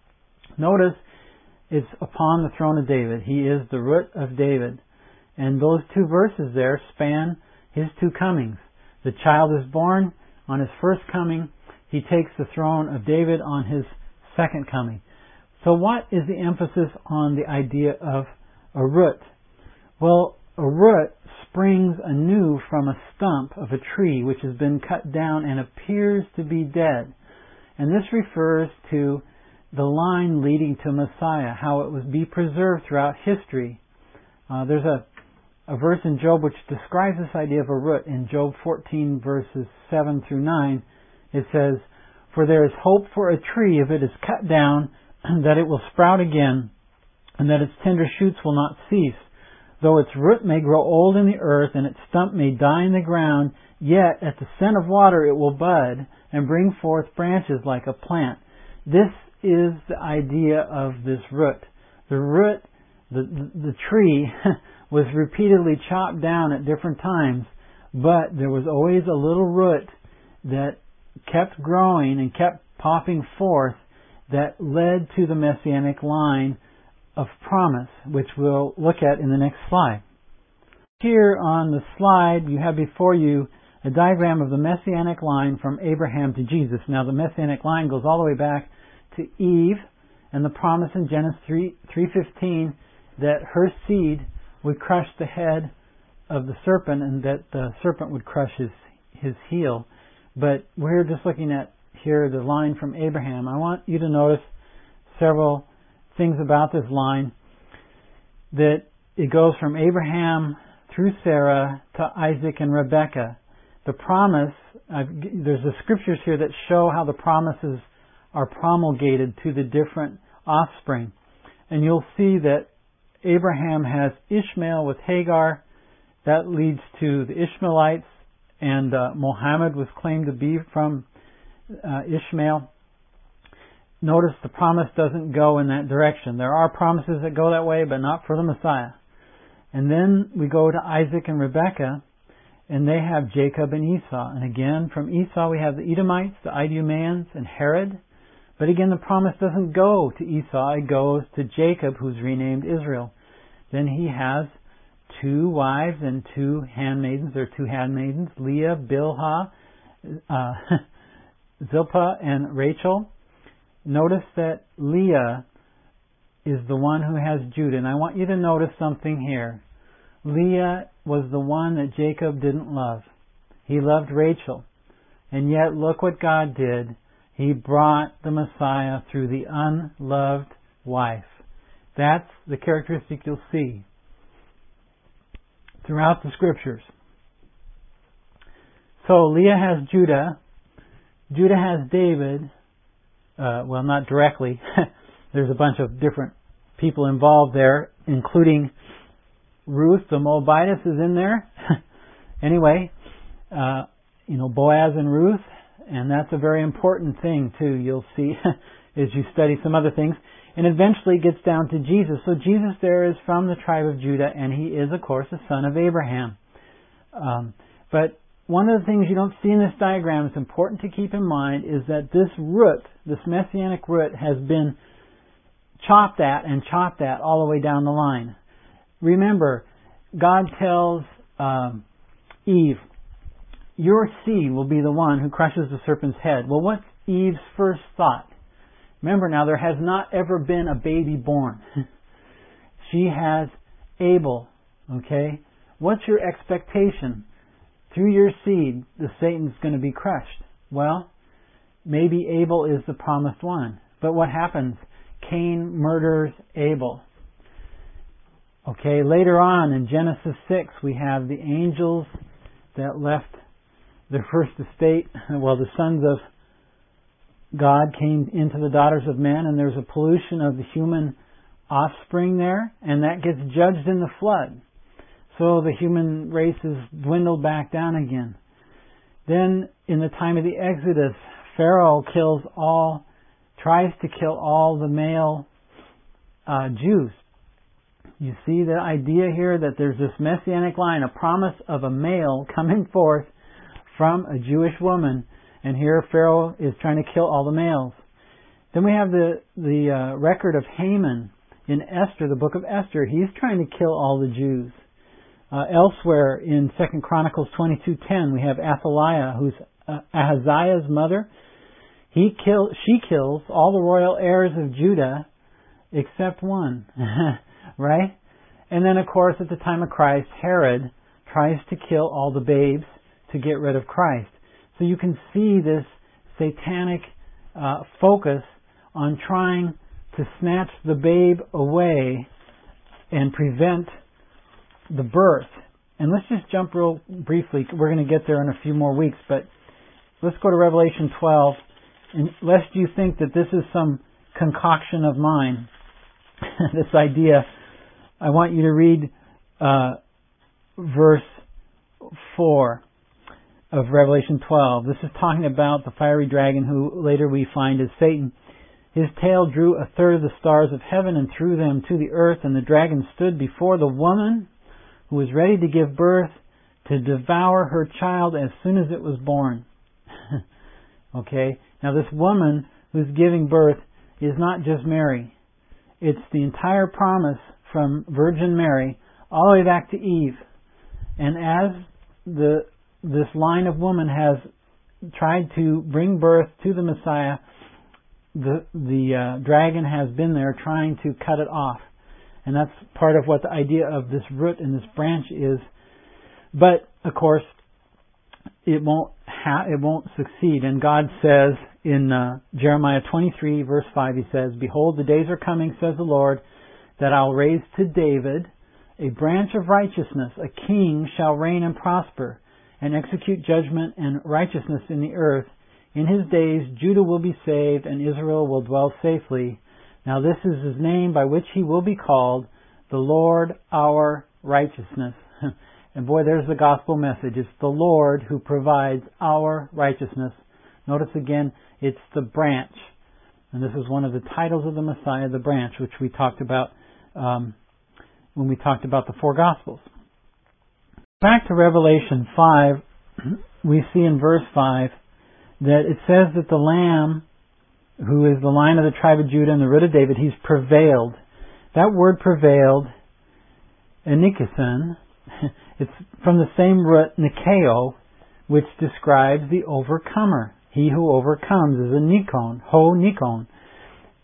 Notice, it's upon the throne of David. He is the root of David. And those two verses there span His two comings. The child is born on His first coming. He takes the throne of David on His second coming. So what is the emphasis on the idea of a root? Well, a root springs anew from a stump of a tree which has been cut down and appears to be dead. And this refers to the line leading to Messiah, how it would be preserved throughout history. There's a verse in Job which describes this idea of a root. In Job 14 verses 7 through 9, it says, For there is hope for a tree if it is cut down, that it will sprout again, and that its tender shoots will not cease. Though its root may grow old in the earth, and its stump may die in the ground, yet at the scent of water it will bud, and bring forth branches like a plant. This is the idea of this root. The root, the tree, was repeatedly chopped down at different times, but there was always a little root that kept growing and kept popping forth that led to the Messianic line of promise, which we'll look at in the next slide. Here on the slide, you have before you a diagram of the Messianic line from Abraham to Jesus. Now, the Messianic line goes all the way back to Eve and the promise in Genesis 3:15 that her seed would crush the head of the serpent and that the serpent would crush his heel. But we're just looking at here the line from Abraham. I want you to notice several things about this line, that it goes from Abraham through Sarah to Isaac and Rebekah. The promise, there's the scriptures here that show how the promises are promulgated to the different offspring. And you'll see that Abraham has Ishmael with Hagar. That leads to the Ishmaelites, and Muhammad was claimed to be from Ishmael. Notice the promise doesn't go in that direction. There are promises that go that way, but not for the Messiah. And then we go to Isaac and Rebekah, and they have Jacob and Esau. And again, from Esau we have the Edomites, the Idumeans, and Herod. But again, the promise doesn't go to Esau. It goes to Jacob, who's renamed Israel. Then he has two wives and two handmaidens. There are two handmaidens, Leah, Bilhah, Zilpah, and Rachel. notice that Leah is the one who has Judah. And I want you to notice something here. Leah was the one that Jacob didn't love. He loved Rachel. And yet, look what God did. He brought the Messiah through the unloved wife. That's the characteristic you'll see throughout the Scriptures. So, Leah has Judah. Judah has David. Well, not directly. There's a bunch of different people involved there, including Ruth, the Moabitess, is in there. Anyway, Boaz and Ruth, and that's a very important thing too, you'll see as you study some other things. And eventually it gets down to Jesus. So Jesus there is from the tribe of Judah, and he is, of course, a son of Abraham. But one of the things you don't see in this diagram, it's important to keep in mind, is that this root, this messianic root, has been chopped at all the way down the line. Remember, God tells Eve, your seed will be the one who crushes the serpent's head. Well, what's Eve's first thought? Remember now, there has not ever been a baby born. She has Abel. Okay? What's your expectation? Through your seed, the Satan's going to be crushed. Well, maybe Abel is the promised one. But what happens? Cain murders Abel. Okay, later on in Genesis 6, we have the angels that left their first estate. Well, the sons of God came into the daughters of men, and there's a pollution of the human offspring there, and that gets judged in the flood. So the human race is dwindled back down again. Then, in the time of the Exodus, Pharaoh tries to kill all the male Jews. You see the idea here that there's this messianic line, a promise of a male coming forth from a Jewish woman, and here Pharaoh is trying to kill all the males. Then we have the record of Haman in Esther, the book of Esther. He's trying to kill all the Jews. Elsewhere in 2 Chronicles 22:10, we have Athaliah, who's Ahaziah's mother. She kills all the royal heirs of Judah except one. Right? And then, of course, at the time of Christ, Herod tries to kill all the babes to get rid of Christ. So you can see this satanic focus on trying to snatch the babe away and prevent the birth. And let's just jump real briefly. We're going to get there in a few more weeks, but let's go to Revelation 12. And lest you think that this is some concoction of mine, this idea, I want you to read verse 4 of Revelation 12. This is talking about the fiery dragon, who later we find is Satan. His tail drew a third of the stars of heaven and threw them to the earth, and the dragon stood before the woman who was ready to give birth to devour her child as soon as it was born. Okay? Now this woman who's giving birth is not just Mary. It's the entire promise from Virgin Mary all the way back to Eve. And as this line of woman has tried to bring birth to the Messiah, the dragon has been there trying to cut it off. And that's part of what the idea of this root and this branch is. But, of course, it won't succeed. And God says in Jeremiah 23, verse 5, He says, "Behold, the days are coming, says the Lord, that I'll raise to David a branch of righteousness. A king shall reign and prosper, and execute judgment and righteousness in the earth. In his days Judah will be saved, and Israel will dwell safely. Now this is His name by which He will be called, the Lord our righteousness." And boy, there's the gospel message. It's the Lord who provides our righteousness. Notice again, it's the branch. And this is one of the titles of the Messiah, the branch, which we talked about when we talked about the four Gospels. Back to Revelation 5, we see in verse 5 that it says that the Lamb, who is the Lion of the tribe of Judah and the root of David, He's prevailed. That word prevailed, Nikison, it's from the same root, Nikeo, which describes the overcomer. He who overcomes is a Nikon, ho Nikon.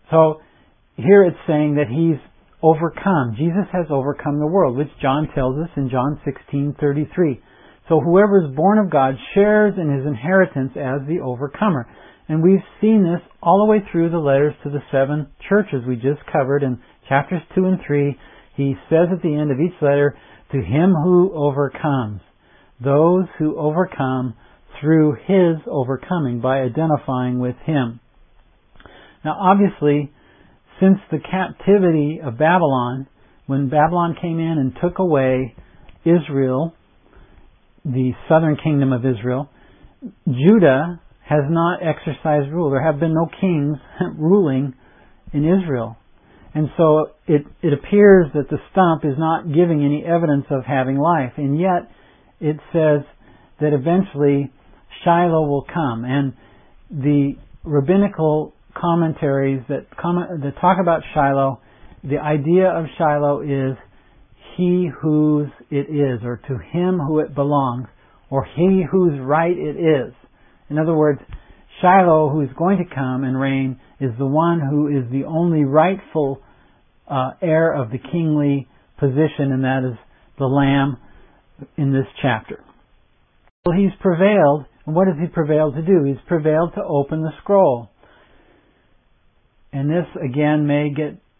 So here it's saying that He's overcome. Jesus has overcome the world, which John tells us in John 16:33. So whoever is born of God shares in His inheritance as the overcomer. And we've seen this all the way through the letters to the 7 churches we just covered in chapters 2 and 3. He says at the end of each letter, to him who overcomes. Those who overcome through His overcoming by identifying with Him. Now obviously, since the captivity of Babylon, when Babylon came in and took away Israel, the southern kingdom of Israel, Judah has not exercised rule. There have been no kings ruling in Israel. And so it appears that the stump is not giving any evidence of having life. And yet it says that eventually Shiloh will come. And the rabbinical commentaries that talk about Shiloh, the idea of Shiloh is he whose it is, or to him who it belongs, or he whose right it is. In other words, Shiloh, who is going to come and reign, is the one who is the only rightful heir of the kingly position, and that is the Lamb in this chapter. Well, He's prevailed, and what has He prevailed to do? He's prevailed to open the scroll. And this, again, may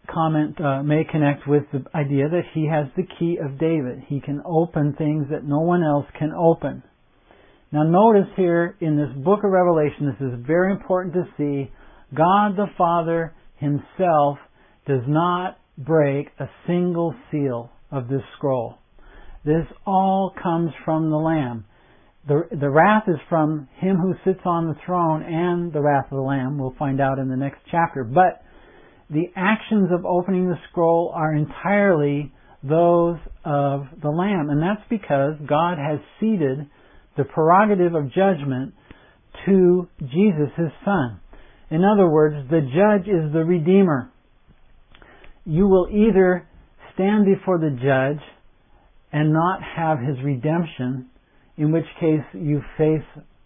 connect with the idea that He has the key of David. He can open things that no one else can open. Now notice here in this book of Revelation, this is very important to see, God the Father Himself does not break a single seal of this scroll. This all comes from the Lamb. The wrath is from Him who sits on the throne and the wrath of the Lamb. We'll find out in the next chapter. But the actions of opening the scroll are entirely those of the Lamb. And that's because God has ceded the prerogative of judgment to Jesus, His Son. In other words, the judge is the Redeemer. You will either stand before the judge and not have His redemption, in which case you face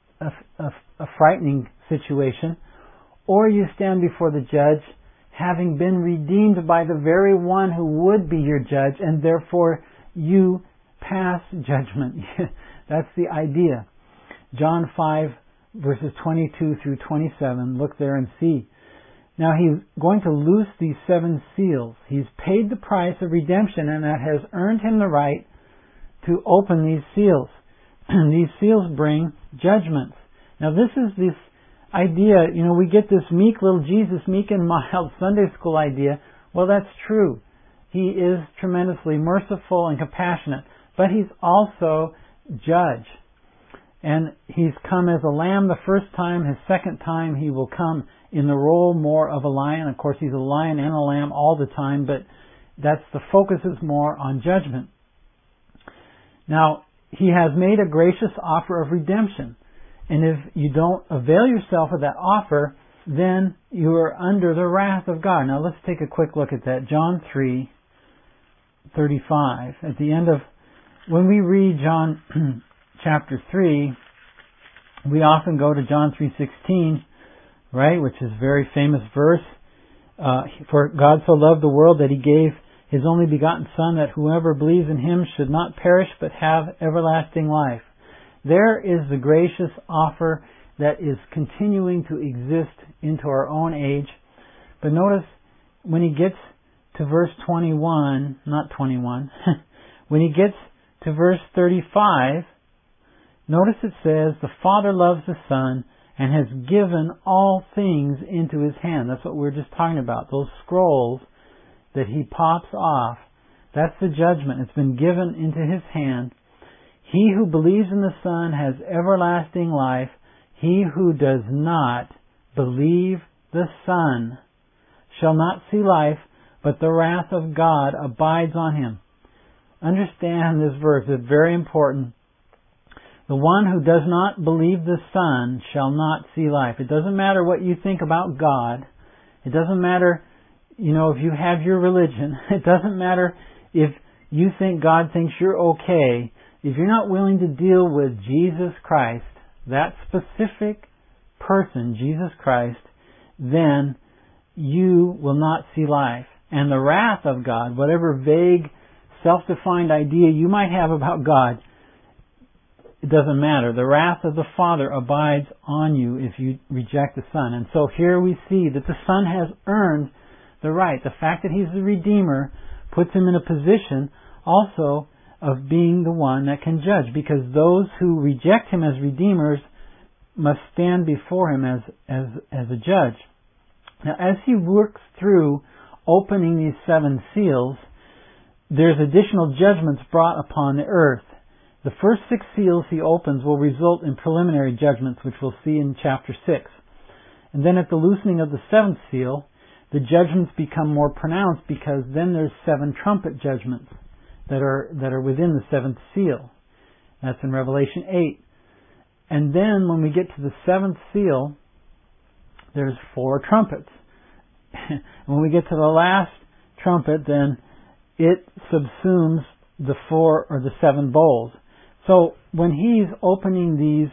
a frightening situation, or you stand before the judge having been redeemed by the very one who would be your judge, and therefore you pass judgment. That's the idea. John 5, verses 22 through 27. Look there and see. Now He's going to loose these 7 seals. He's paid the price of redemption, and that has earned Him the right to open these seals. These seals bring judgments. Now this is this idea, we get this meek little Jesus, meek and mild Sunday school idea. Well, that's true. He is tremendously merciful and compassionate, but He's also judge. And He's come as a lamb the first time. His second time He will come in the role more of a lion. Of course, He's a lion and a lamb all the time, but the focus is more on judgment. Now, He has made a gracious offer of redemption. And if you don't avail yourself of that offer, then you are under the wrath of God. Now let's take a quick look at that. John 3:35. At the end of, when we read John chapter 3, we often go to John 3:16, right, which is a very famous verse. For God so loved the world that He gave His only begotten Son, that whoever believes in Him should not perish but have everlasting life. There is the gracious offer that is continuing to exist into our own age. But notice when he gets to verse 21, not 21, when he gets to verse 35, notice it says, the Father loves the Son and has given all things into His hand. That's what we were just talking about. Those scrolls that He pops off, that's the judgment. It's been given into His hand. He who believes in the Son has everlasting life. He who does not believe the Son shall not see life, but the wrath of God abides on him. Understand this verse. It's very important. The one who does not believe the Son shall not see life. It doesn't matter what you think about God. It doesn't matter, if you have your religion. It doesn't matter if you think God thinks you're okay. If you're not willing to deal with Jesus Christ, that specific person, Jesus Christ, then you will not see life. And the wrath of God, whatever vague, self-defined idea you might have about God, it doesn't matter. The wrath of the Father abides on you if you reject the Son. And so here we see that the Son has earned the right. The fact that He's the Redeemer puts Him in a position also of being the one that can judge, because those who reject Him as Redeemers must stand before Him as a judge. Now, as He works through opening these 7 seals, there's additional judgments brought upon the earth. The first 6 seals He opens will result in preliminary judgments, which we'll see in chapter 6. And then at the loosening of the 7th seal, the judgments become more pronounced, because then there's 7 trumpet judgments that are within the 7th seal. That's in Revelation 8. And then when we get to the 7th seal, there's 4 trumpets. When we get to the last trumpet, then it subsumes the 4 or the 7 bowls. So when He's opening these,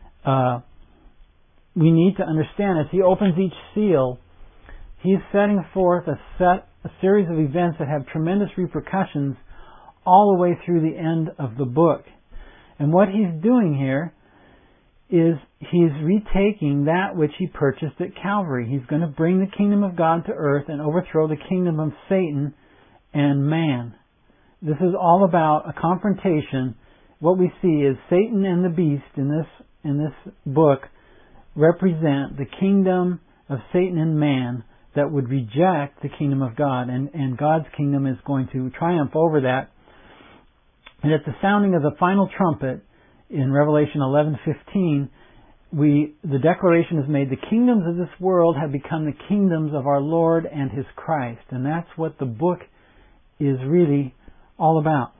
we need to understand, as He opens each seal, He's setting forth a series of events that have tremendous repercussions all the way through the end of the book. And what He's doing here is He's retaking that which He purchased at Calvary. He's going to bring the kingdom of God to earth and overthrow the kingdom of Satan and man. This is all about a confrontation. What we see is Satan and the beast in this book represent the kingdom of Satan and man that would reject the kingdom of God, and God's kingdom is going to triumph over that. And at the sounding of the final trumpet in Revelation 11:15, the declaration is made: the kingdoms of this world have become the kingdoms of our Lord and His Christ. And that's what the book is really all about.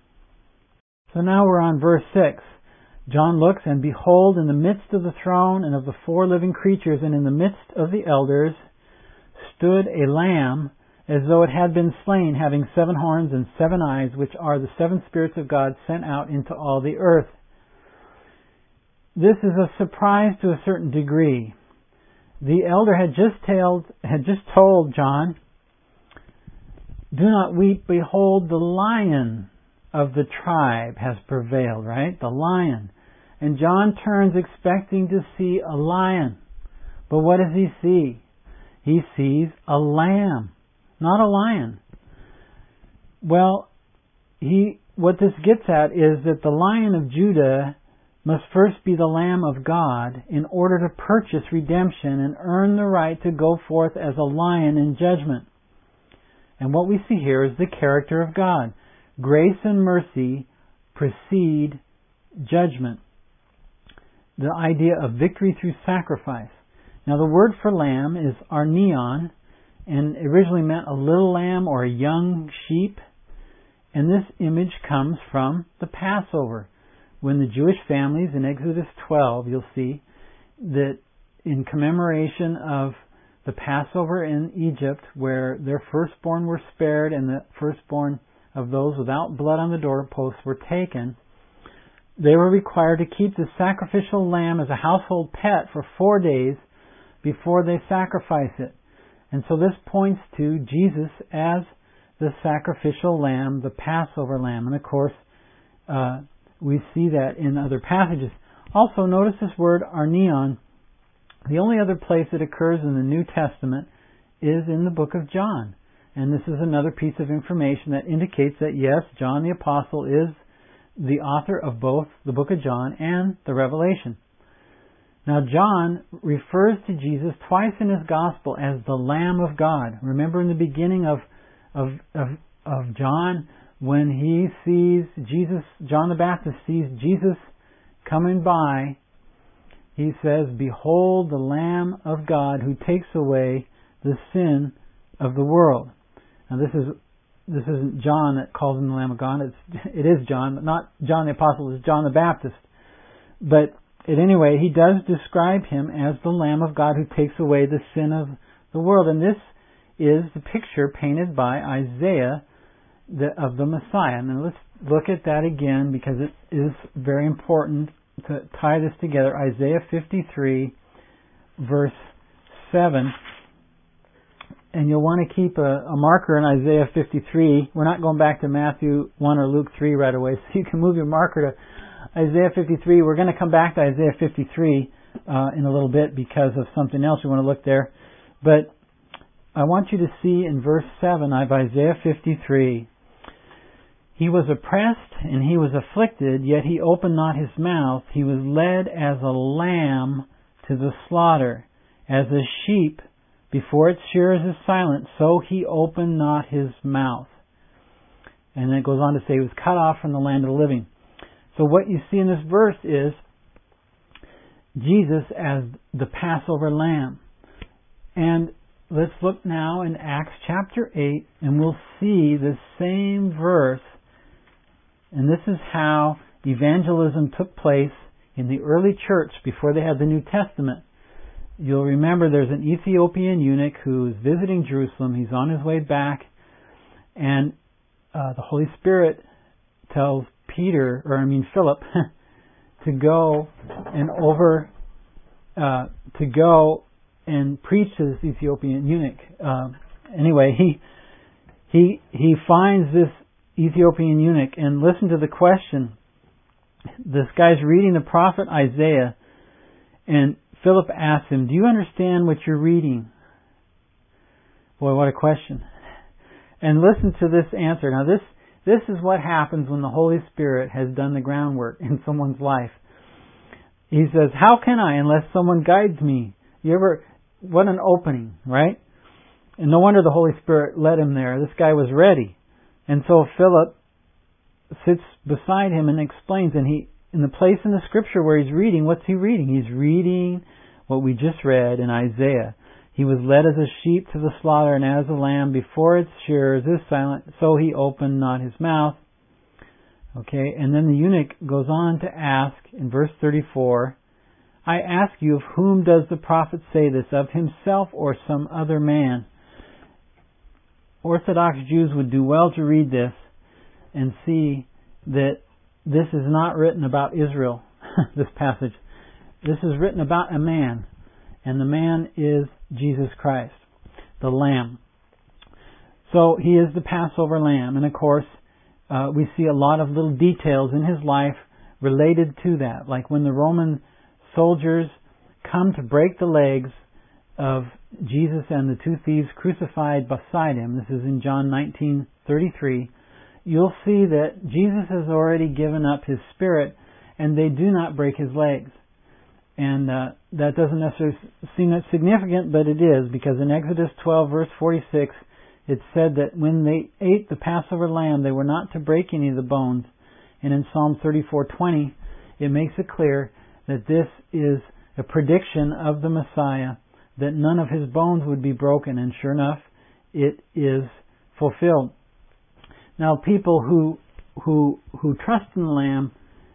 So now we're on verse 6. John looks, and behold, in the midst of the throne and of the 4 living creatures, and in the midst of the elders, stood a lamb, as though it had been slain, having 7 horns and 7 eyes, which are the 7 spirits of God sent out into all the earth. This is a surprise to a certain degree. The elder had just told John, "Do not weep, behold, the Lion of the tribe has prevailed," right? The lion. And John turns expecting to see a lion. But what does he see? He sees a lamb, not a lion. Well, what this gets at is that the Lion of Judah must first be the Lamb of God in order to purchase redemption and earn the right to go forth as a lion in judgment. And what we see here is the character of God. Grace and mercy precede judgment. The idea of victory through sacrifice. Now the word for lamb is arneon, and originally meant a little lamb or a young sheep. And this image comes from the Passover. When the Jewish families in Exodus 12, you'll see that in commemoration of the Passover in Egypt, where their firstborn were spared and the firstborn of those without blood on the doorposts were taken, they were required to keep the sacrificial lamb as a household pet for 4 days before they sacrifice it. And so this points to Jesus as the sacrificial lamb, the Passover lamb. And of course, we see that in other passages. Also, notice this word arneon. The only other place it occurs in the New Testament is in the book of John. And this is another piece of information that indicates that, yes, John the Apostle is the author of both the book of John and the Revelation. Now, John refers to Jesus twice in his Gospel as the Lamb of God. Remember in the beginning of John, when he sees Jesus, John the Baptist sees Jesus coming by, he says, "Behold the Lamb of God who takes away the sin of the world." Now this isn't John that calls him the Lamb of God. It is John, but not John the Apostle. It's John the Baptist. But anyway, he does describe him as the Lamb of God who takes away the sin of the world. And this is the picture painted by Isaiah of the Messiah. Now let's look at that again, because it is very important to tie this together. Isaiah 53, verse 7. and you'll want to keep a marker in Isaiah 53. We're not going back to Matthew 1 or Luke 3 right away, so you can move your marker to Isaiah 53. We're going to come back to Isaiah 53 in a little bit because of something else we want to look there. But I want you to see in verse 7 of Isaiah 53, He was oppressed and He was afflicted, yet He opened not His mouth. He was led as a lamb to the slaughter, as a sheep before its shearers is silent, so He opened not His mouth. And then it goes on to say He was cut off from the land of the living. So what you see in this verse is Jesus as the Passover lamb. And let's look now in Acts chapter 8, and we'll see the same verse. And this is how evangelism took place in the early church before they had the New Testament. You'll remember there's an Ethiopian eunuch who's visiting Jerusalem. He's on his way back, and the Holy Spirit tells Philip to go and preach to this Ethiopian eunuch. Anyway, he finds this Ethiopian eunuch, and listen to the question. This guy's reading the prophet Isaiah, and Philip asks him, "Do you understand what you're reading?" Boy, what a question. And listen to this answer. Now this is what happens when the Holy Spirit has done the groundwork in someone's life. He says, "How can I unless someone guides me?" What an opening, right? And no wonder the Holy Spirit led him there. This guy was ready. And so Philip sits beside him and explains, and in the place in the scripture where he's reading, what's he reading? He's reading what we just read in Isaiah. He was led as a sheep to the slaughter, and as a lamb before its shearers is silent, so He opened not His mouth. Okay, and then the eunuch goes on to ask in verse 34, "I ask you, of whom does the prophet say this, of himself or some other man?" Orthodox Jews would do well to read this and see that this is not written about Israel, this passage. This is written about a man, and the man is Jesus Christ, the Lamb. So He is the Passover Lamb, and of course we see a lot of little details in His life related to that, like when the Roman soldiers come to break the legs of Jesus and the two thieves crucified beside Him. This is in John 19:33. You'll see that Jesus has already given up His Spirit, and they do not break His legs. And that doesn't necessarily seem that significant, but it is, because in Exodus 12 verse 46 it said that when they ate the Passover lamb they were not to break any of the bones. And in Psalm 34:20 it makes it clear that this is a prediction of the Messiah, that none of His bones would be broken, and sure enough it is fulfilled. Now people who trust in the Lamb,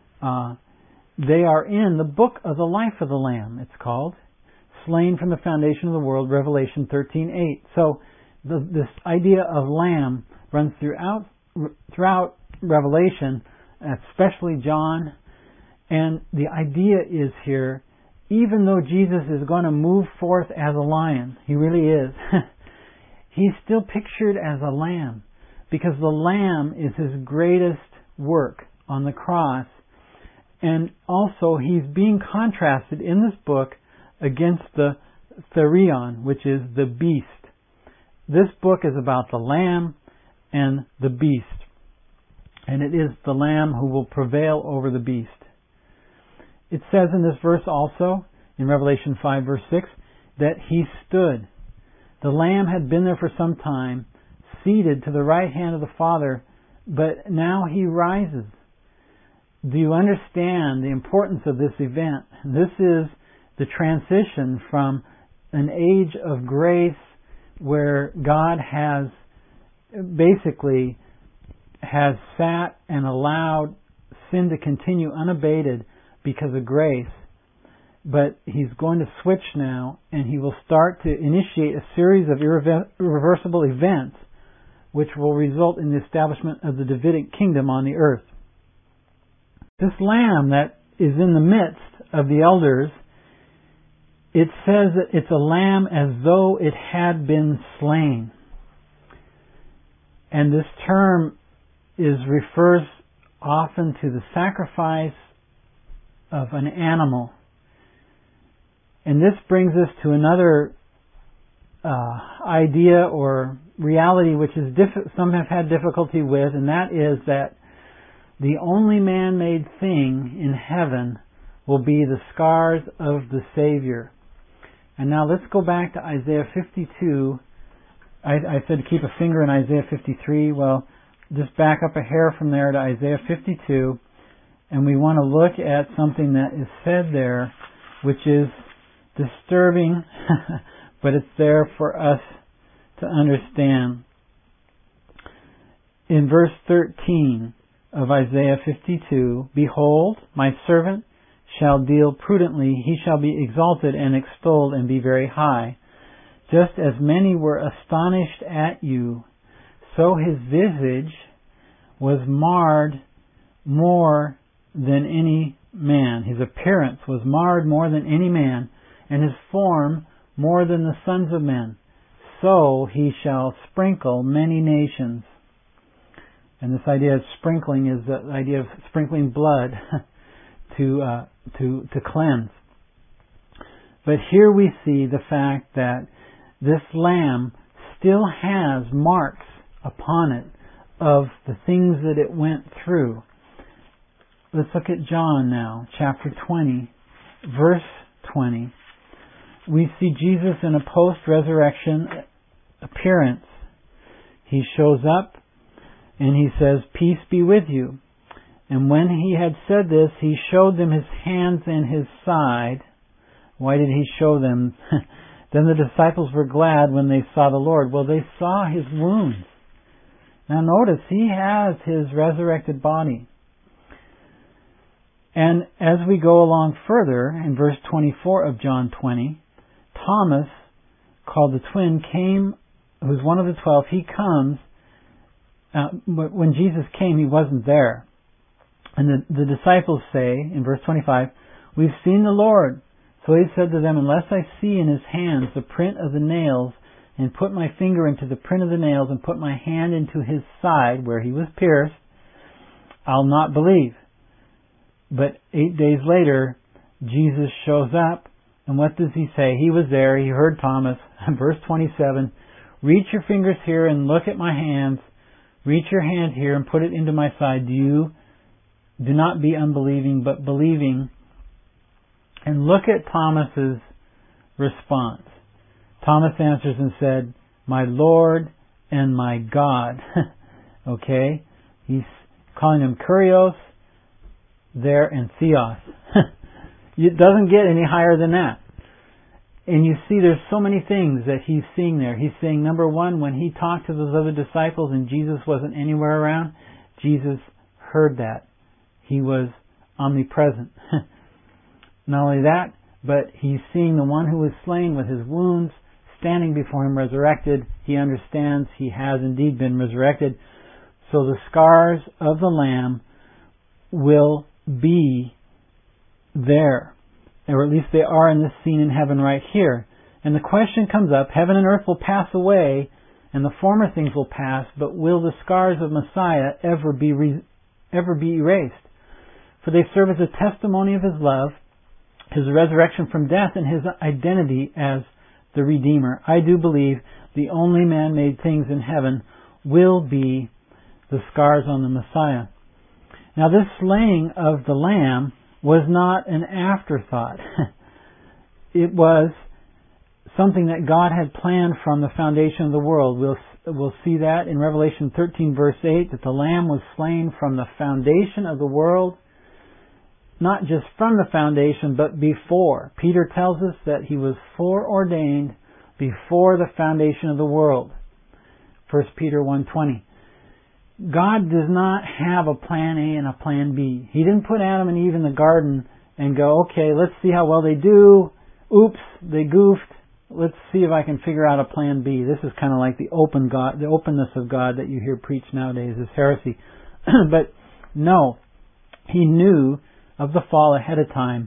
they are in the book of the life of the Lamb, it's called, slain from the foundation of the world, Revelation 13:8. So this idea of Lamb runs throughout Revelation, especially John. And the idea is here, even though Jesus is going to move forth as a lion, He really is, He's still pictured as a lamb, because the lamb is His greatest work on the cross. And also He's being contrasted in this book against the Therion, which is the beast. This book is about the lamb and the beast. And it is the lamb who will prevail over the beast. It says in this verse also, in Revelation 5 verse 6, that He stood. The lamb had been there for some time, seated to the right hand of the Father, but now He rises. Do you understand the importance of this event? This is the transition from an age of grace where God has sat and allowed sin to continue unabated because of grace. But He's going to switch now, and He will start to initiate a series of irreversible events which will result in the establishment of the Davidic kingdom on the earth. This lamb that is in the midst of the elders it says that it's a lamb as though it had been slain. And this term refers often to the sacrifice of an animal. And this brings us to another idea or reality which is some have had difficulty with, and that is that the only man-made thing in heaven will be the scars of the Savior. And now let's go back to Isaiah 52. I said to keep a finger in Isaiah 53. Well, just back up a hair from there to Isaiah 52, and we want to look at something that is said there, which is disturbing, but it's there for us to understand. In verse 13 of Isaiah 52, "Behold, my servant shall deal prudently, he shall be exalted and extolled and be very high. Just as many were astonished at you, so his visage was marred more than any man." His appearance was marred more than any man, and his form more than the sons of men. So he shall sprinkle many nations. And this idea of sprinkling is the idea of sprinkling blood to cleanse. But here we see the fact that this lamb still has marks upon it of the things that it went through. Let's look at John now, chapter 20, verse 20. We see Jesus in a post-resurrection appearance. He shows up and he says, "Peace be with you." And when he had said this, he showed them his hands and his side. Why did he show them? Then the disciples were glad when they saw the Lord. Well, they saw his wounds. Now notice, he has his resurrected body. And as we go along further, in verse 24 of John 20, Thomas, called the twin, came, who's one of the 12, he comes. When Jesus came, he wasn't there. And the disciples say, in verse 25, "We've seen the Lord." So he said to them, "Unless I see in his hands the print of the nails, and put my finger into the print of the nails, and put my hand into his side, where he was pierced, I'll not believe." But 8 days later, Jesus shows up, and what does he say? He was there, he heard Thomas. Verse 27, "Reach your fingers here and look at my hands. Reach your hand here and put it into my side. Do not be unbelieving, but believing." And look at Thomas's response. Thomas answers and said, "My Lord and my God." Okay? He's calling him Kurios there and Theos. It doesn't get any higher than that. And you see there's so many things that he's seeing there. He's saying, number one, when he talked to those other disciples and Jesus wasn't anywhere around, Jesus heard that. He was omnipresent. Not only that, but he's seeing the one who was slain with his wounds, standing before him resurrected. He understands he has indeed been resurrected. So the scars of the Lamb will be there. Or at least they are in this scene in heaven right here. And the question comes up, heaven and earth will pass away, and the former things will pass, but will the scars of Messiah ever be erased? For they serve as a testimony of his love, his resurrection from death, and his identity as the Redeemer. I do believe the only man-made things in heaven will be the scars on the Messiah. Now this slaying of the Lamb was not an afterthought. It was something that God had planned from the foundation of the world. We'll see that in Revelation 13 verse 8, that the Lamb was slain from the foundation of the world. Not just from the foundation, but before. Peter tells us that he was foreordained before the foundation of the world. 1 Peter 1:20. God does not have a plan A and a plan B. He didn't put Adam and Eve in the garden and go, okay, let's see how well they do. Oops, they goofed. Let's see if I can figure out a plan B. This is kind of like the openness of God that you hear preached nowadays is heresy. But no, he knew of the fall ahead of time,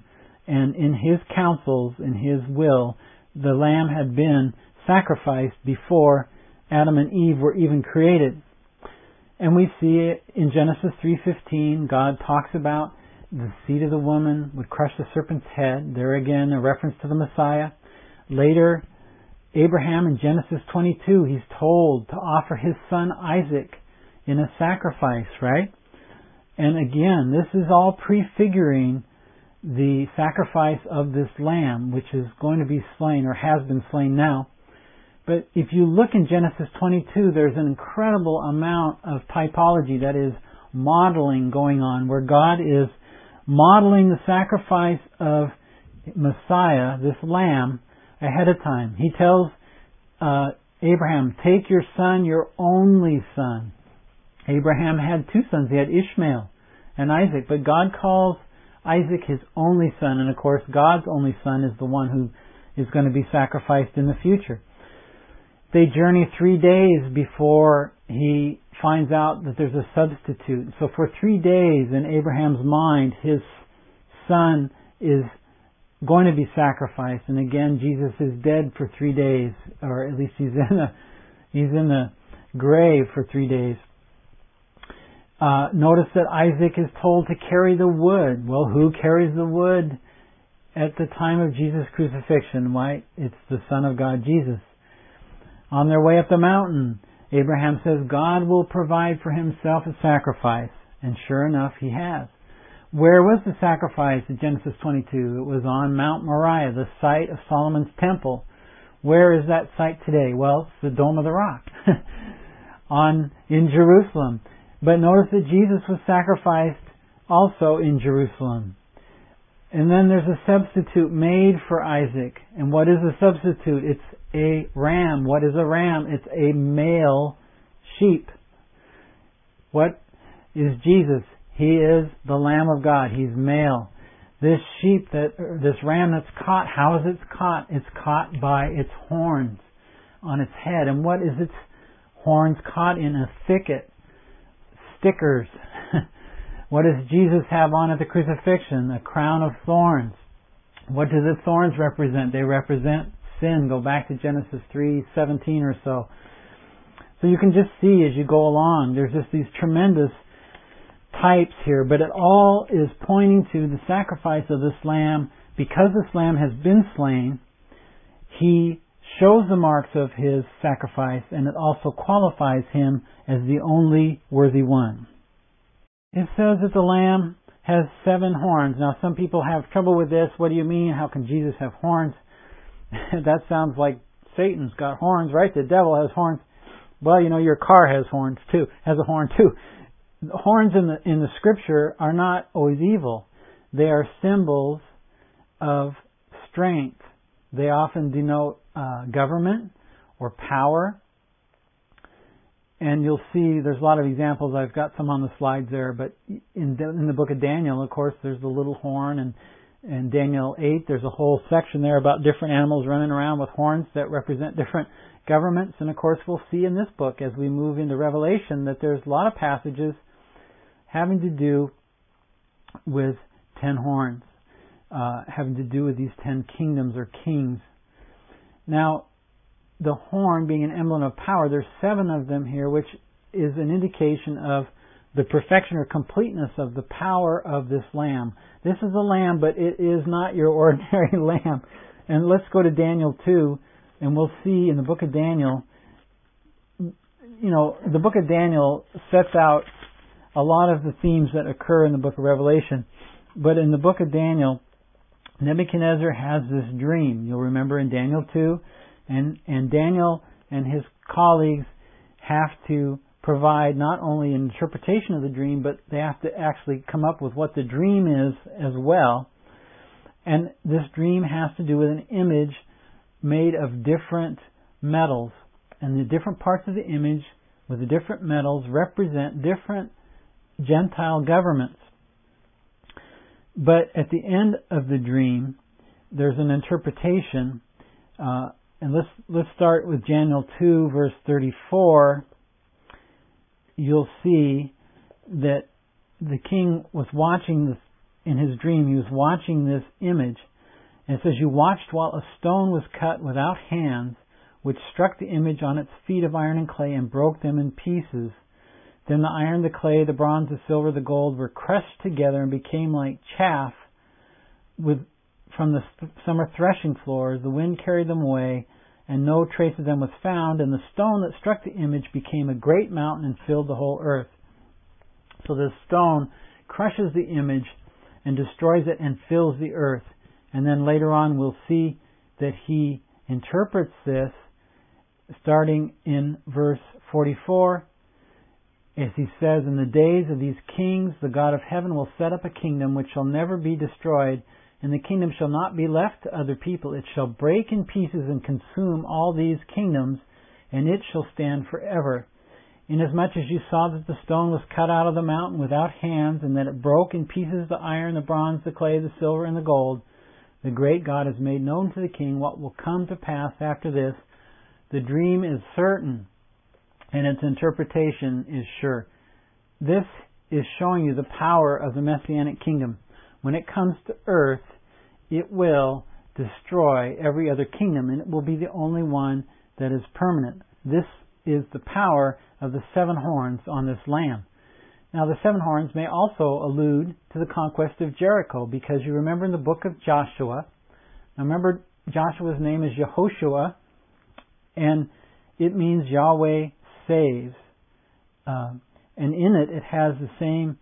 and in His counsels, in His will, the lamb had been sacrificed before Adam and Eve were even created. And we see it in Genesis 3:15. God talks about the seed of the woman would crush the serpent's head. There again, a reference to the Messiah. Later, Abraham in Genesis 22, he's told to offer his son Isaac in a sacrifice, right? And again, this is all prefiguring the sacrifice of this lamb, which is going to be slain or has been slain now. But if you look in Genesis 22, there's an incredible amount of typology, that is, modeling going on, where God is modeling the sacrifice of Messiah, this lamb, ahead of time. He tells Abraham, take your son, your only son. Abraham had two sons. He had Ishmael and Isaac, but God calls Isaac his only son, and of course God's only son is the one who is going to be sacrificed in the future. They journey 3 days before he finds out that there's a substitute. So for 3 days in Abraham's mind, his son is going to be sacrificed. And again, Jesus is dead for 3 days, or at least he's in the grave for 3 days. Notice that Isaac is told to carry the wood. Well, who carries the wood at the time of Jesus' crucifixion? Why, it's the Son of God, Jesus. On their way up the mountain, Abraham says God will provide for himself a sacrifice. And sure enough, he has. Where was the sacrifice in Genesis 22? It was on Mount Moriah, the site of Solomon's temple. Where is that site today? Well, it's the Dome of the Rock in Jerusalem. But notice that Jesus was sacrificed also in Jerusalem. And then there's a substitute made for Isaac. And what is a substitute? It's a ram. What is a ram? It's a male sheep. What is Jesus? He is the Lamb of God. He's male. This sheep, this ram that's caught, how is it caught? It's caught by its horns on its head. And what is its horns caught in? A thicket. Stickers. What does Jesus have on at the crucifixion? A crown of thorns. What do the thorns represent? They represent sin. Go back to Genesis 3:17 or so. So you can just see as you go along, there's just these tremendous types here, but it all is pointing to the sacrifice of this lamb. Because this lamb has been slain, he shows the marks of his sacrifice, and it also qualifies him as the only worthy one. It says that the lamb has 7 horns. Now some people have trouble with this. What do you mean? How can Jesus have horns? That sounds like Satan's got horns, right? The devil has horns. Well, your car has horns too, has a horn too. The horns in the scripture are not always evil. They are symbols of strength. They often denote government or power. And you'll see there's a lot of examples. I've got some on the slides there. But in the book of Daniel, of course, there's the little horn. And in Daniel 8, there's a whole section there about different animals running around with horns that represent different governments. And of course, we'll see in this book as we move into Revelation that there's a lot of passages having to do with 10 horns, having to do with these 10 kingdoms or kings. Now, the horn being an emblem of power, there's 7 of them here, which is an indication of the perfection or completeness of the power of this lamb. This is a lamb, but it is not your ordinary lamb. And let's go to Daniel 2, and we'll see in the book of Daniel, the book of Daniel sets out a lot of the themes that occur in the book of Revelation. But in the book of Daniel, Nebuchadnezzar has this dream. You'll remember in Daniel 2, and Daniel and his colleagues have to provide not only an interpretation of the dream, but they have to actually come up with what the dream is as well. And this dream has to do with an image made of different metals. And the different parts of the image with the different metals represent different Gentile governments. But at the end of the dream, there's an interpretation. And let's start with Daniel 2, verse 34. You'll see that the king was watching in his dream, he was watching this image. And it says, you watched while a stone was cut without hands, which struck the image on its feet of iron and clay and broke them in pieces. Then the iron, the clay, the bronze, the silver, the gold were crushed together and became like chaff from the summer threshing floors. The wind carried them away, and no trace of them was found. And the stone that struck the image became a great mountain and filled the whole earth. So this stone crushes the image and destroys it and fills the earth. And then later on we'll see that he interprets this starting in verse 44. As he says, in the days of these kings, the God of heaven will set up a kingdom which shall never be destroyed, and the kingdom shall not be left to other people. It shall break in pieces and consume all these kingdoms, and it shall stand forever. Inasmuch as you saw that the stone was cut out of the mountain without hands, and that it broke in pieces the iron, the bronze, the clay, the silver, and the gold, the great God has made known to the king what will come to pass after this. The dream is certain, and its interpretation is sure. This is showing you the power of the Messianic kingdom. When it comes to earth, it will destroy every other kingdom, and it will be the only one that is permanent. This is the power of the 7 horns on this lamb. Now, the 7 horns may also allude to the conquest of Jericho, because you remember in the book of Joshua, now remember Joshua's name is Yehoshua, and it means Yahweh saves. And in it, it has the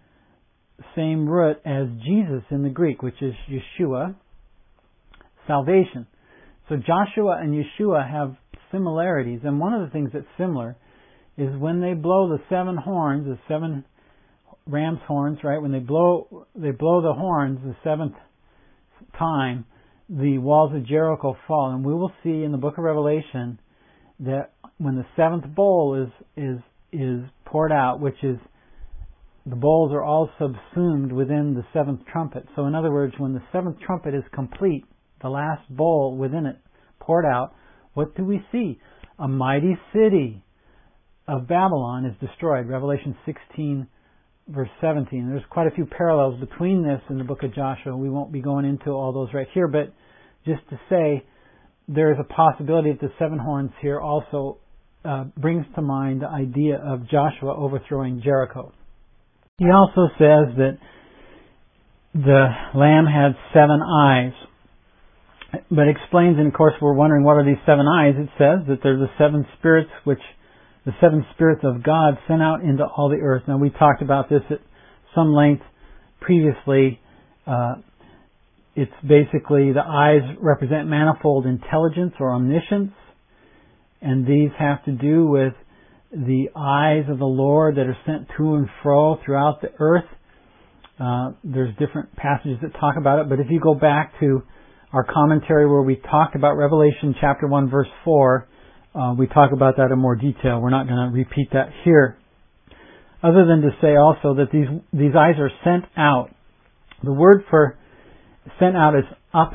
same root as Jesus in the Greek, which is Yeshua, salvation. So Joshua and Yeshua have similarities, and one of the things that's similar is when they blow the 7 horns, the 7 ram's horns, right? When they blow the horns the 7th time, the walls of Jericho fall. And we will see in the book of Revelation that when the 7th bowl is poured out, which is the bowls are all subsumed within the 7th trumpet. So in other words, when the 7th trumpet is complete, the last bowl within it poured out, what do we see? A mighty city of Babylon is destroyed. Revelation 16 verse 17. There's quite a few parallels between this and the book of Joshua. We won't be going into all those right here, but just to say there is a possibility that the 7 horns here also brings to mind the idea of Joshua overthrowing Jericho. He also says that the Lamb had 7 eyes, but explains, and of course we're wondering what are these 7 eyes. It says that they're the 7 spirits the 7 spirits of God sent out into all the earth. Now we talked about this at some length previously. It's basically the eyes represent manifold intelligence or omniscience, and these have to do with the eyes of the Lord that are sent to and fro throughout the earth. There's different passages that talk about it, but if you go back to our commentary where we talked about Revelation chapter 1 verse 4, we talk about that in more detail. We're not going to repeat that here. Other than to say also that these eyes are sent out. The word for sent out is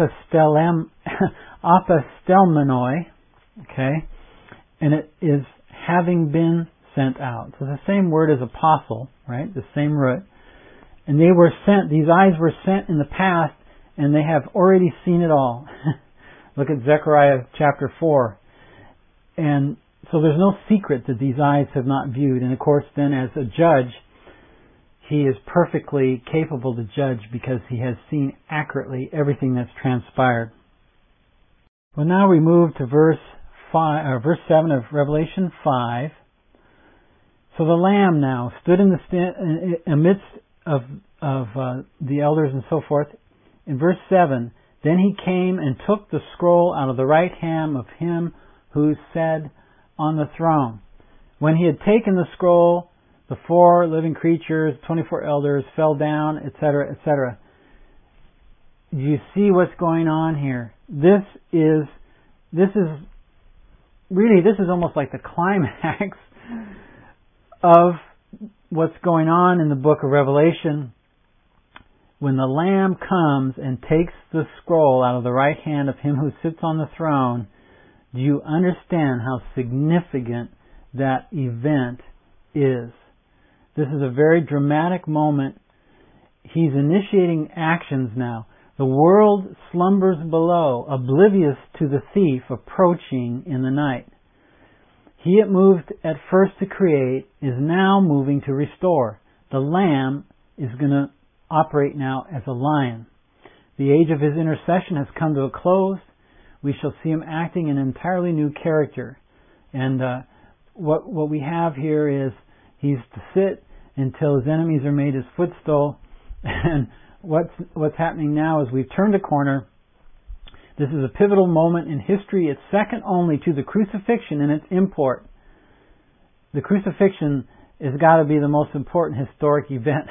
apostelmenoi, okay? And it is having been sent out. So the same word as apostle, right? The same root. And they were sent, these eyes were sent in the past, and they have already seen it all. Look at Zechariah chapter 4. And so there's no secret that these eyes have not viewed. And of course then as a judge, he is perfectly capable to judge because he has seen accurately everything that's transpired. Well, now we move to verse 7 of Revelation 5. So the Lamb now stood in the amidst of the elders and so forth. In verse 7, then he came and took the scroll out of the right hand of him who sat on the throne. When he had taken the scroll, the 4 living creatures, 24 elders fell down, etc., etc. Do you see what's going on here? This is almost like the climax of what's going on in the book of Revelation. When the Lamb comes and takes the scroll out of the right hand of him who sits on the throne, do you understand how significant that event is? This is a very dramatic moment He's initiating actions now. The world slumbers below, oblivious to the thief approaching in the night. He it moved at first to create is now moving to restore. The Lamb is going to operate now as a lion. The age of his intercession has come to a close. We shall see him acting in an entirely new character. And what we have here is he's to sit until his enemies are made his footstool. And what's happening now is we've turned a corner. This is a pivotal moment in history. It's second only to the crucifixion in its import. The crucifixion has got to be the most important historic event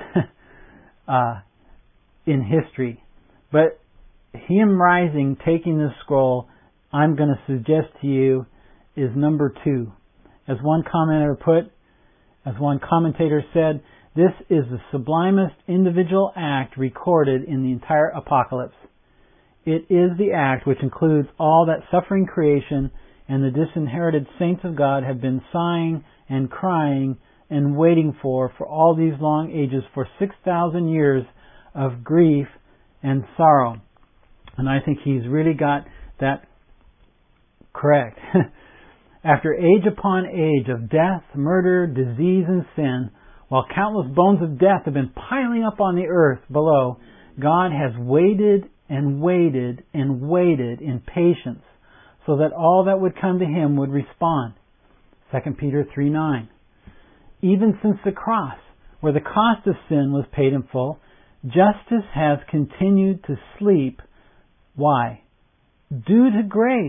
in history. But him rising, taking the scroll, I'm going to suggest to you, is number 2. As one commentator said, this is the sublimest individual act recorded in the entire apocalypse. It is the act which includes all that suffering creation and the disinherited saints of God have been sighing and crying and waiting for all these long ages, for 6,000 years of grief and sorrow. And I think he's really got that correct. After age upon age of death, murder, disease, and sin, while countless bones of death have been piling up on the earth below, God has waited and waited and waited in patience so that all that would come to him would respond. 2 Peter 3:9. Even since the cross, where the cost of sin was paid in full, justice has continued to sleep. Why? Due to grace.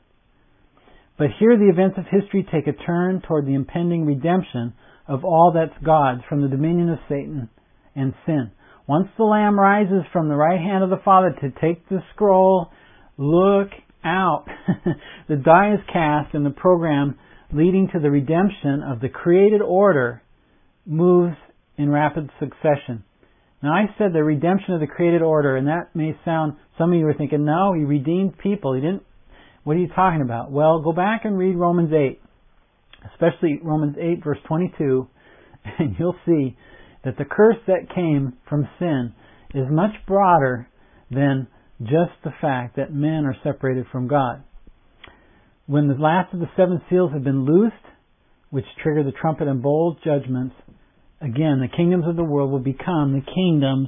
But here the events of history take a turn toward the impending redemption of all that's God's from the dominion of Satan and sin. Once the Lamb rises from the right hand of the Father to take the scroll, look out. The die is cast and the program leading to the redemption of the created order moves in rapid succession. Now I said the redemption of the created order, and that may sound, some of you are thinking, no, he redeemed people. He didn't. What are you talking about? Well, go back and read Romans 8, especially Romans 8 verse 22, and you'll see that the curse that came from sin is much broader than just the fact that men are separated from God. When the last of the 7 seals have been loosed, which trigger the trumpet and bowl judgments, again, the kingdoms of the world will become the kingdoms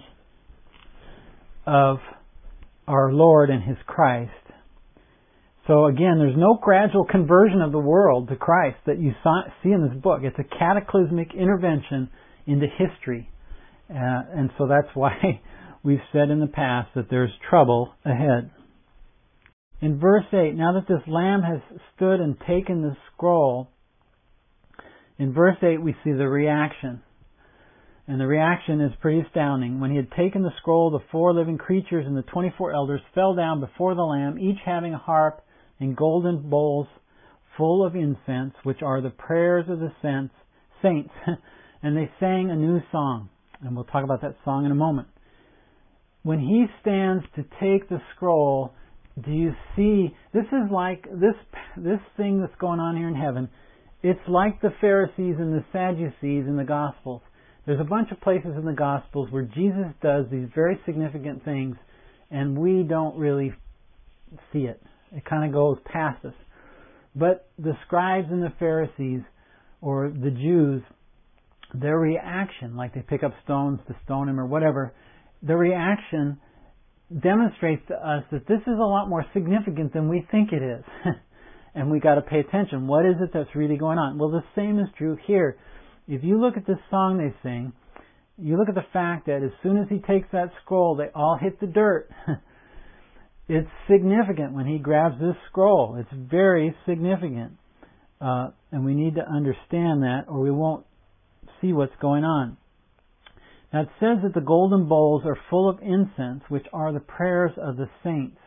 of our Lord and His Christ. So again, there's no gradual conversion of the world to Christ that you see in this book. It's a cataclysmic intervention into history. And so that's why we've said in the past that there's trouble ahead. In verse 8, now that this Lamb has stood and taken the scroll, in verse 8 we see the reaction. And the reaction is pretty astounding. When he had taken the scroll, the 4 living creatures and the 24 elders fell down before the Lamb, each having a harp and golden bowls full of incense, which are the prayers of the saints. And they sang a new song. And we'll talk about that song in a moment. When he stands to take the scroll, do you see, this is like this thing that's going on here in heaven. It's like the Pharisees and the Sadducees in the Gospels. There's a bunch of places in the Gospels where Jesus does these very significant things and we don't really see it. It kind of goes past us. But the scribes and the Pharisees, or the Jews, their reaction, like they pick up stones to stone him or whatever, the reaction demonstrates to us that this is a lot more significant than we think it is. And we got to pay attention. What is it that's really going on? Well, the same is true here. If you look at this song they sing, you look at the fact that as soon as he takes that scroll, they all hit the dirt. It's significant when he grabs this scroll. It's very significant. And we need to understand that or we won't see what's going on. Now it says that the golden bowls are full of incense, which are the prayers of the saints.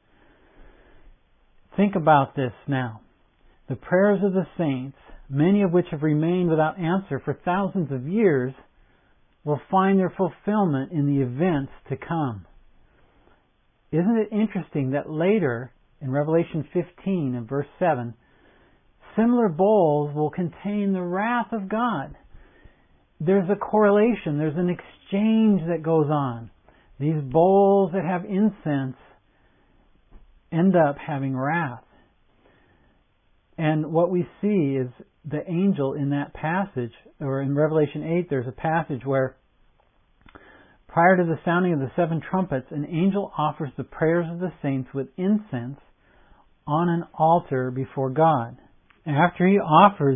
Think about this now. The prayers of the saints, many of which have remained without answer for thousands of years, will find their fulfillment in the events to come. Isn't it interesting that later, in Revelation 15 and verse 7, similar bowls will contain the wrath of God? there's a correlation, there's an exchange that goes on. These bowls that have incense end up having wrath. And what we see is the angel in that passage, or in Revelation 8, there's a passage where prior to the sounding of the 7 trumpets, an angel offers the prayers of the saints with incense on an altar before God. And after he offers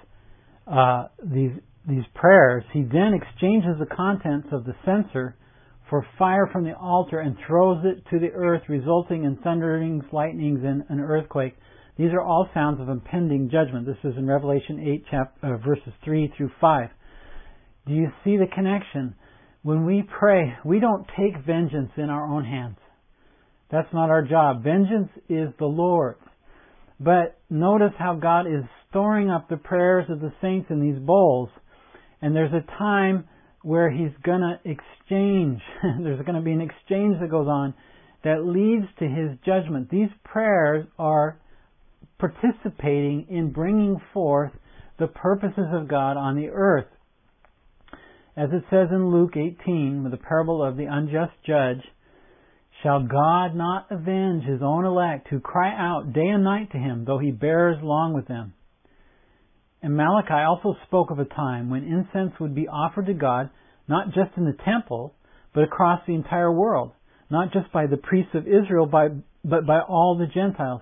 these prayers, he then exchanges the contents of the censer for fire from the altar and throws it to the earth, resulting in thunderings, lightnings, and an earthquake. These are all sounds of impending judgment. This is in Revelation 8, verses 3 through 5. Do you see the connection? When we pray, we don't take vengeance in our own hands. That's not our job. Vengeance is the Lord's. But notice how God is storing up the prayers of the saints in these bowls. And there's a time where He's going to exchange. There's going to be an exchange that goes on that leads to His judgment. These prayers are participating in bringing forth the purposes of God on the earth. As it says in Luke 18, with the parable of the unjust judge, shall God not avenge His own elect who cry out day and night to Him, though He bears long with them? And Malachi also spoke of a time when incense would be offered to God, not just in the temple, but across the entire world. Not just by the priests of Israel, but by all the Gentiles.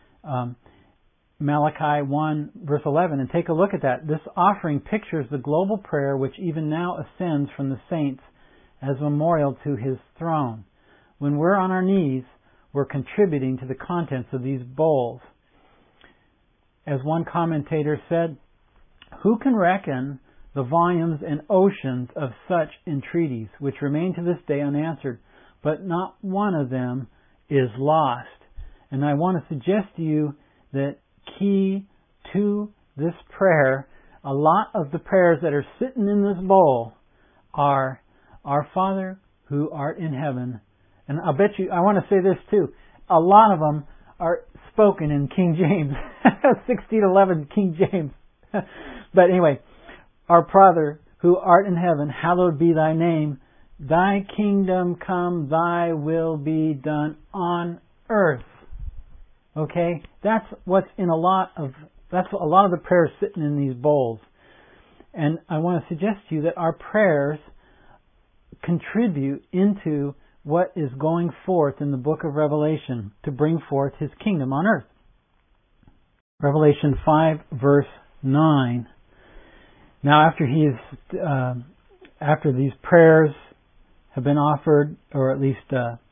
Malachi 1 verse 11, and take a look at that. This offering pictures the global prayer which even now ascends from the saints as memorial to His throne. When we're on our knees, we're contributing to the contents of these bowls. As one commentator said, who can reckon the volumes and oceans of such entreaties which remain to this day unanswered, but not one of them is lost. And I want to suggest to you that key to this prayer, a lot of the prayers that are sitting in this bowl are, Our Father who art in heaven. And I bet you, I want to say this too, a lot of them are spoken in King James, 1611 King James. But anyway, Our Father who art in heaven, hallowed be thy name. Thy kingdom come, thy will be done on earth. Okay? That's what's in a lot of the prayers sitting in these bowls. And I want to suggest to you that our prayers contribute into what is going forth in the book of Revelation to bring forth His kingdom on earth. Revelation 5 verse 9. Now after these prayers have been offered, or at least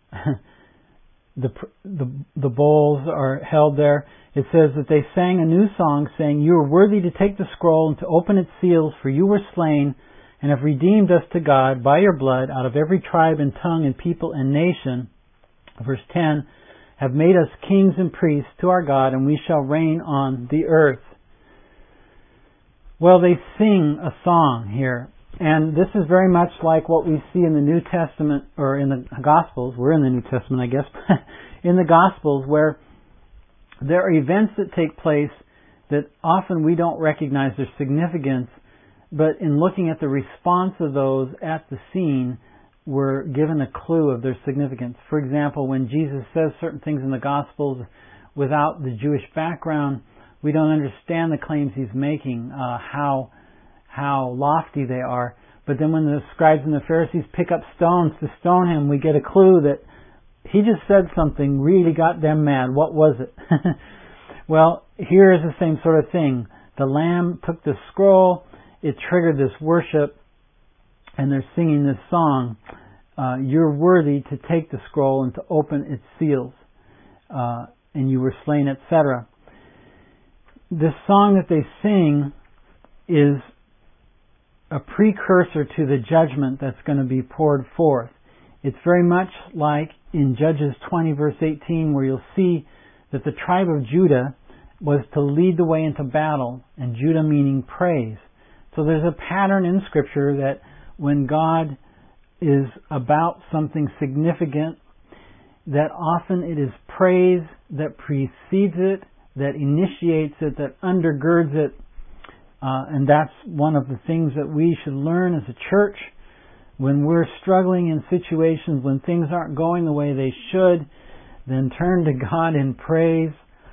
the bowls are held there, it says that they sang a new song saying, You are worthy to take the scroll and to open its seals, for you were slain and have redeemed us to God by your blood out of every tribe and tongue and people and nation. Verse 10, have made us kings and priests to our God, and we shall reign on the earth. Well, they sing a song here. And this is very much like what we see in the New Testament, or in the Gospels. We're in the New Testament, I guess. In the Gospels, where there are events that take place that often we don't recognize their significance, but in looking at the response of those at the scene, we're given a clue of their significance. For example, when Jesus says certain things in the Gospels without the Jewish background, we don't understand the claims He's making, how lofty they are. But then when the scribes and the Pharisees pick up stones to stone Him, we get a clue that He just said something really got them mad. What was it? Well, here is the same sort of thing. The Lamb took the scroll, it triggered this worship, and they're singing this song, You're worthy to take the scroll and to open its seals, and you were slain, etc. This song that they sing is a precursor to the judgment that's going to be poured forth. It's very much like in Judges 20 verse 18, where you'll see that the tribe of Judah was to lead the way into battle, and Judah meaning praise. So there's a pattern in Scripture that when God is about something significant, that often it is praise that precedes it, that initiates it, that undergirds it. And that's one of the things that we should learn as a church. When we're struggling in situations, when things aren't going the way they should, then turn to God in praise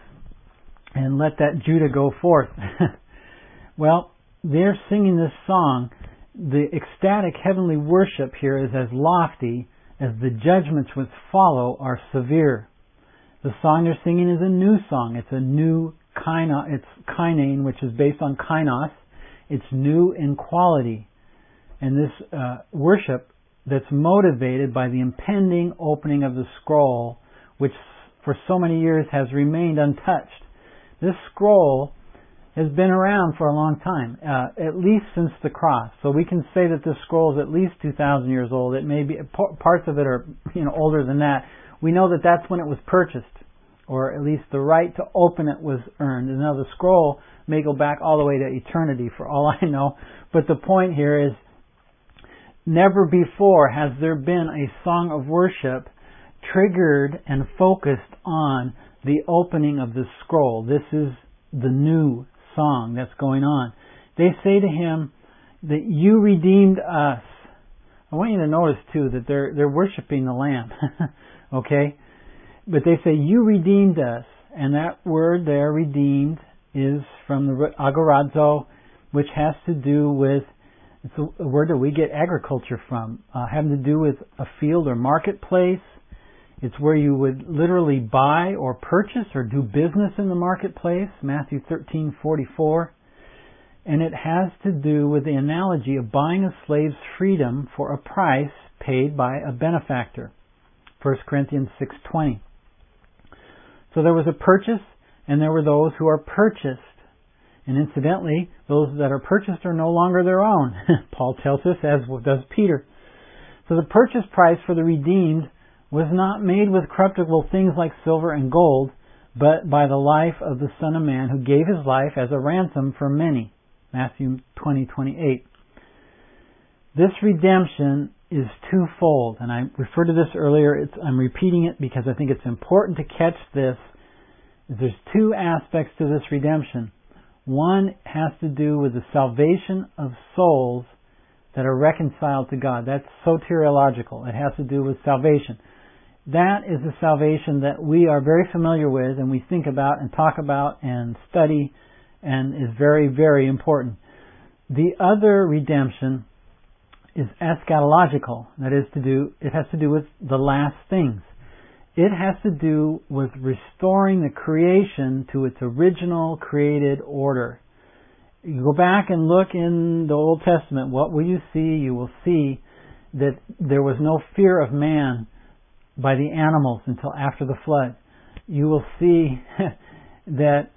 and let that Judah go forth. Well, they're singing this song. The ecstatic heavenly worship here is as lofty as the judgments which follow are severe. The song they're singing is a new song. It's a new it's kainane, which is based on kainos. It's new in quality. And this worship that's motivated by the impending opening of the scroll, which for so many years has remained untouched. This scroll has been around for a long time, at least since the cross. So we can say that this scroll is at least 2,000 years old. It may be parts of it are older than that. We know that that's when it was purchased, or at least the right to open it was earned. And now the scroll may go back all the way to eternity, for all I know. But the point here is, never before has there been a song of worship triggered and focused on the opening of the scroll. This is the new song that's going on. They say to him that you redeemed us. I want you to notice too that they're worshiping the Lamb. Okay? But they say you redeemed us, and that word there, redeemed, is from the agorazo, which has to do with, it's a word that we get agriculture from, having to do with a field or marketplace. It's where you would literally buy or purchase or do business in the marketplace, Matthew 13:44. And it has to do with the analogy of buying a slave's freedom for a price paid by a benefactor, 1 Corinthians 6:20. So there was a purchase, and there were those who are purchased. And incidentally, those that are purchased are no longer their own. Paul tells us, as does Peter. So the purchase price for the redeemed was not made with corruptible things like silver and gold, but by the life of the Son of Man, who gave his life as a ransom for many. Matthew 20:28. This redemption is twofold, and I referred to this earlier. I'm repeating it because I think it's important to catch this. There's two aspects to this redemption. One has to do with the salvation of souls that are reconciled to God. That's soteriological. It has to do with salvation. That is the salvation that we are very familiar with and we think about and talk about and study and is very, very important. The other redemption is eschatological. That is it has to do with the last things. It has to do with restoring the creation to its original created order. You go back and look in the Old Testament, what will you see? You will see that there was no fear of man by the animals until after the flood. You will see that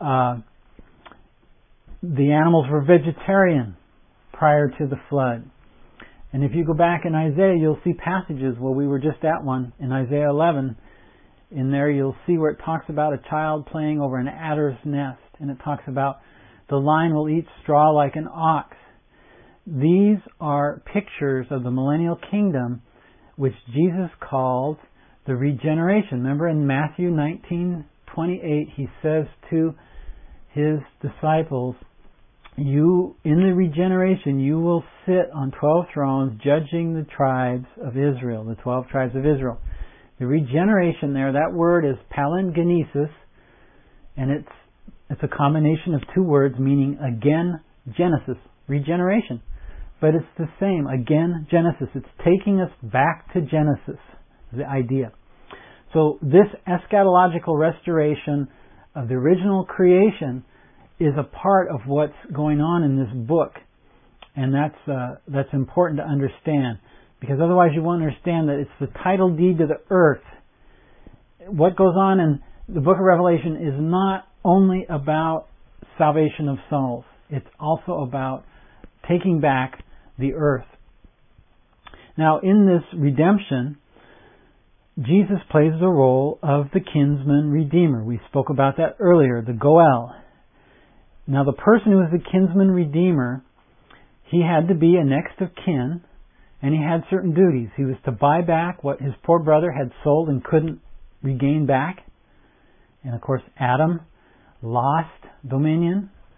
the animals were vegetarian prior to the flood. And if you go back in Isaiah, you'll see passages. Well, we were just at one in Isaiah 11. In there you'll see where it talks about a child playing over an adder's nest. And it talks about the lion will eat straw like an ox. These are pictures of the millennial kingdom, which Jesus called the regeneration. Remember in Matthew 19:28, he says to his disciples, in the regeneration, you will sit on 12 thrones judging the tribes of Israel, the 12 tribes of Israel. The regeneration there, that word is palingenesis, and it's a combination of two words meaning again Genesis, regeneration. But it's the same, again Genesis. It's taking us back to Genesis, the idea. So this eschatological restoration of the original creation is a part of what's going on in this book. And that's important to understand. Because otherwise you won't understand that it's the title deed to the earth. What goes on in the book of Revelation is not only about salvation of souls. It's also about taking back the earth. Now in this redemption, Jesus plays the role of the kinsman redeemer. We spoke about that earlier, the Goel. Now the person who was the kinsman redeemer, he had to be a next of kin, and he had certain duties. He was to buy back what his poor brother had sold and couldn't regain back. And of course Adam lost dominion.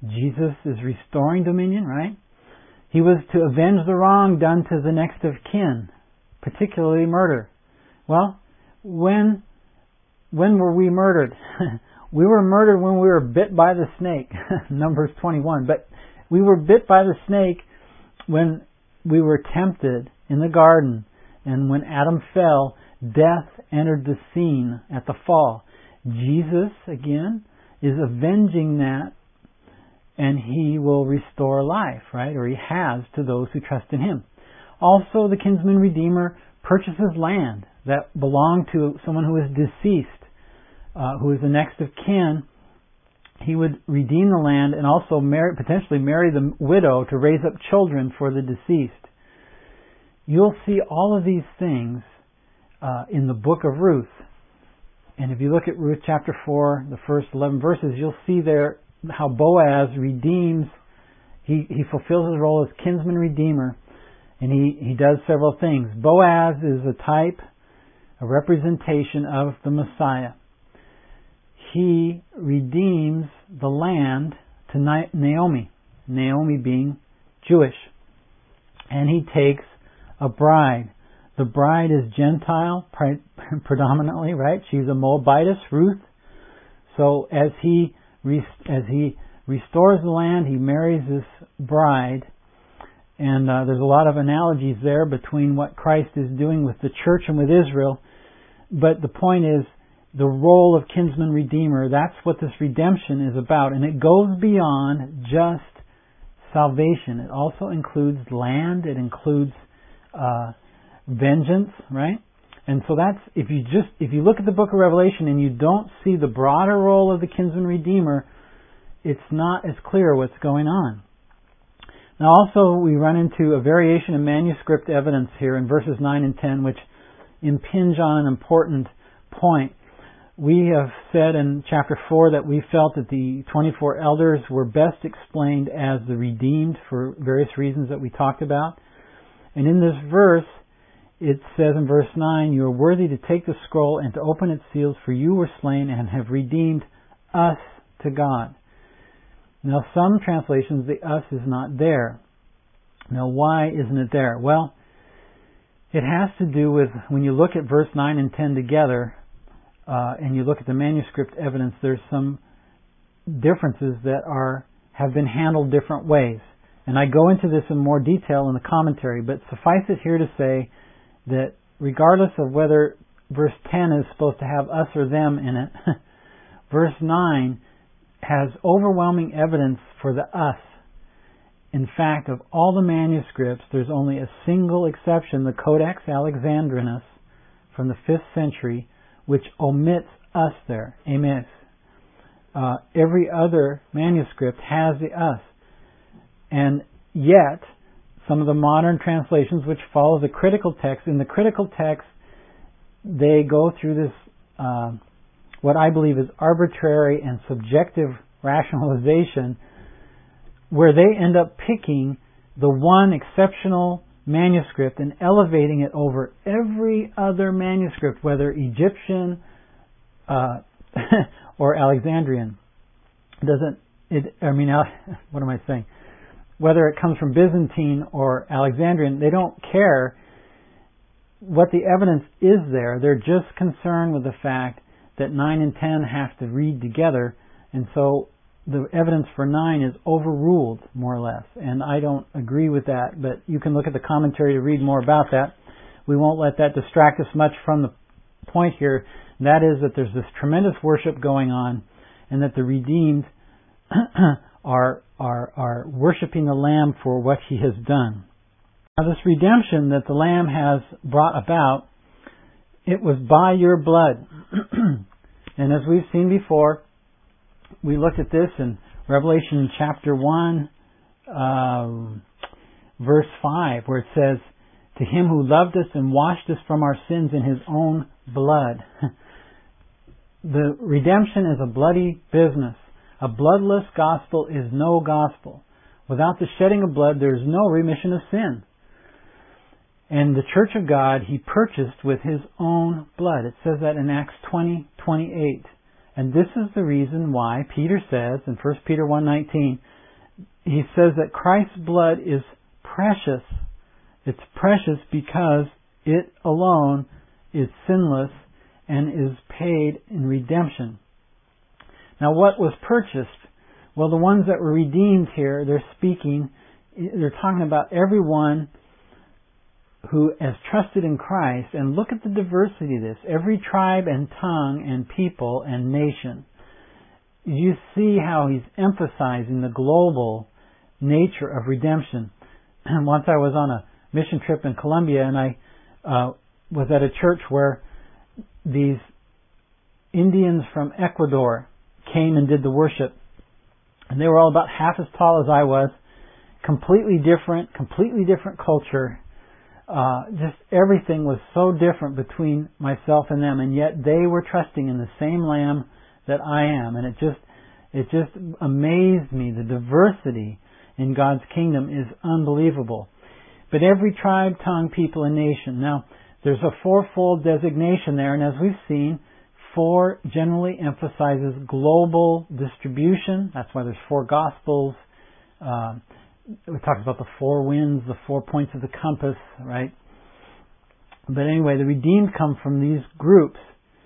Jesus is restoring dominion, right? He was to avenge the wrong done to the next of kin, particularly murder. Well, when were we murdered? We were murdered when we were bit by the snake, Numbers 21. But we were bit by the snake when we were tempted in the garden, and when Adam fell, death entered the scene at the fall. Jesus, again, is avenging that, and He will restore life, right? Or He has to those who trust in Him. Also, the kinsman redeemer purchases land that belonged to someone who is deceased, who is the next of kin. He would redeem the land and also potentially marry the widow to raise up children for the deceased. You'll see all of these things in the book of Ruth. And if you look at Ruth chapter 4, the first 11 verses, you'll see there how Boaz redeems, he fulfills his role as kinsman redeemer, and he does several things. Boaz is a type, a representation of the Messiah. He redeems the land to Naomi, Naomi being Jewish. And he takes a bride. The bride is Gentile predominantly, right? She's a Moabitess, Ruth. So as he restores the land, he marries this bride. And there's a lot of analogies there between what Christ is doing with the church and with Israel. But the point is, the role of kinsman redeemer, that's what this redemption is about. And it goes beyond just salvation. It also includes land. It includes vengeance, right? And so that's, if you look at the book of Revelation and you don't see the broader role of the kinsman redeemer, it's not as clear what's going on. Now also we run into a variation in manuscript evidence here in verses 9 and 10, which impinge on an important point. We have said in chapter 4 that we felt that the 24 elders were best explained as the redeemed for various reasons that we talked about. And in this verse, it says in verse 9, "You are worthy to take the scroll and to open its seals, for you were slain and have redeemed us to God." Now some translations, the us is not there. Now why isn't it there? Well, it has to do with, when you look at verse 9 and 10 together, and you look at the manuscript evidence, there's some differences that have been handled different ways. And I go into this in more detail in the commentary, but suffice it here to say that regardless of whether verse 10 is supposed to have us or them in it, verse 9 has overwhelming evidence for the us. In fact, of all the manuscripts, there's only a single exception, the Codex Alexandrinus from the 5th century, which omits us there. Amen. Every other manuscript has the us. And yet, some of the modern translations which follow the critical text, in the critical text, they go through this, what I believe is arbitrary and subjective rationalization, where they end up picking the one exceptional manuscript and elevating it over every other manuscript, whether Egyptian or Alexandrian. What am I saying? Whether it comes from Byzantine or Alexandrian, they don't care what the evidence is there. They're just concerned with the fact that 9 and 10 have to read together, and so the evidence for 9 is overruled, more or less. And I don't agree with that, but you can look at the commentary to read more about that. We won't let that distract us much from the point here. And that is that there's this tremendous worship going on, and that the redeemed are worshiping the Lamb for what He has done. Now this redemption that the Lamb has brought about, it was by your blood. And as we've seen before, we looked at this in Revelation chapter 1, verse 5, where it says, "To Him who loved us and washed us from our sins in His own blood." The redemption is a bloody business. A bloodless gospel is no gospel. Without the shedding of blood, there is no remission of sin. And the Church of God, He purchased with His own blood. It says that in Acts 20:28. And this is the reason why Peter says in 1 Peter 1:19, he says that Christ's blood is precious. It's precious because it alone is sinless and is paid in redemption. Now, what was purchased? Well, the ones that were redeemed here, they're talking about everyone who has trusted in Christ. And look at the diversity of this. Every tribe and tongue and people and nation. You see how he's emphasizing the global nature of redemption. Once I was on a mission trip in Colombia, and I was at a church where these Indians from Ecuador came and did the worship. And they were all about half as tall as I was. Completely different culture. Just everything was so different between myself and them, and yet they were trusting in the same Lamb that I am. And it just amazed me. The diversity in God's kingdom is unbelievable. But every tribe, tongue, people, and nation. Now, there's a fourfold designation there, and as we've seen, 4 generally emphasizes global distribution. That's why there's 4 Gospels. We talked about the 4 winds, the 4 points of the compass, right? But anyway, the redeemed come from these groups.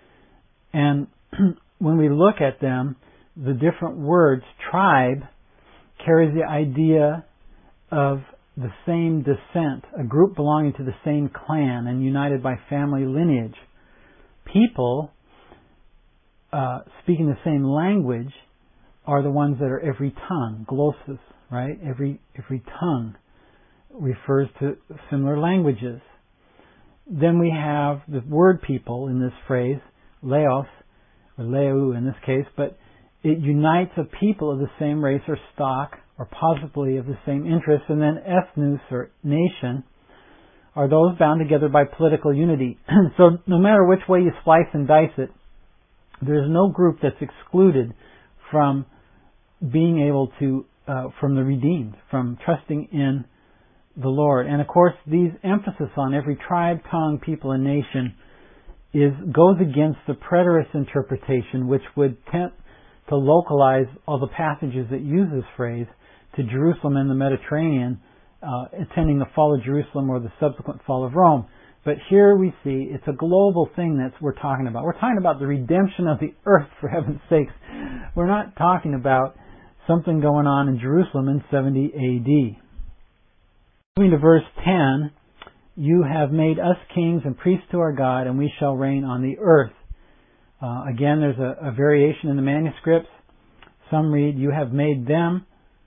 And when we look at them, the different words, tribe, carries the idea of the same descent, a group belonging to the same clan and united by family lineage. People, speaking the same language, are the ones that are every tongue, glossus, right? Every tongue refers to similar languages. Then we have the word people in this phrase, laos, or leu in this case, but it unites a people of the same race or stock, or possibly of the same interests. And then ethnos, or nation, are those bound together by political unity. So no matter which way you slice and dice it, there's no group that's excluded from being able to, from the redeemed, from trusting in the Lord. And of course, these emphasis on every tribe, tongue, people, and nation goes against the preterist interpretation, which would tend to localize all the passages that use this phrase to Jerusalem and the Mediterranean, attending the fall of Jerusalem or the subsequent fall of Rome. But here we see it's a global thing that we're talking about. We're talking about the redemption of the earth, for heaven's sakes. We're not talking about something going on in Jerusalem in 70 A.D. Moving to verse 10, you have made us kings and priests to our God, and we shall reign on the earth. Again, there's a variation in the manuscripts. Some read, you have made them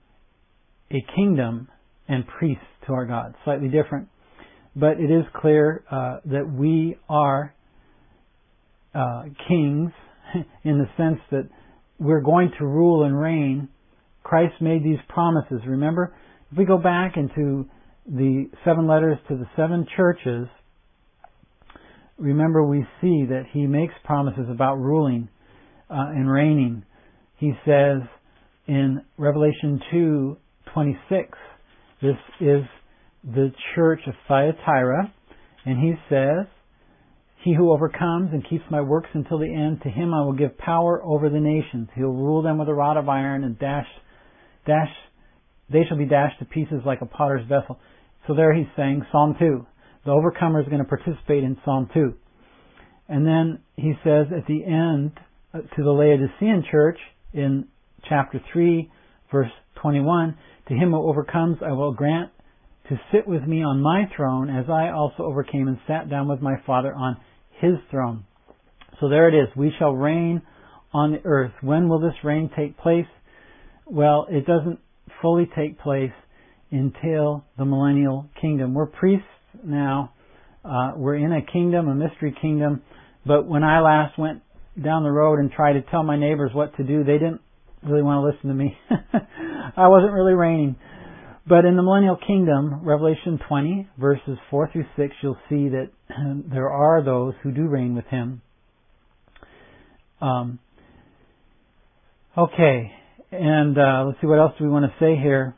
a kingdom and priests to our God. Slightly different. But it is clear that we are kings in the sense that we're going to rule and reign. Christ made these promises. Remember, if we go back into the 7 letters to the 7 churches, remember we see that He makes promises about ruling and reigning. He says in Revelation 2:26, this is the church of Thyatira, and he says, he who overcomes and keeps my works until the end, to him I will give power over the nations. He'll rule them with a rod of iron, and they shall be dashed to pieces like a potter's vessel. So there he's saying, Psalm 2. The overcomer is going to participate in Psalm 2. And then he says at the end to the Laodicean church in chapter 3, verse 21, to him who overcomes I will grant to sit with me on my throne, as I also overcame and sat down with my Father on His throne. So there it is. We shall reign on the earth. When will this reign take place? Well, it doesn't fully take place until the millennial kingdom. We're priests now. We're in a kingdom, a mystery kingdom. But when I last went down the road and tried to tell my neighbors what to do, they didn't really want to listen to me. I wasn't really reigning. But in the millennial kingdom, Revelation 20, verses 4 through 6, you'll see that there are those who do reign with Him. Okay, and let's see, what else do we want to say here?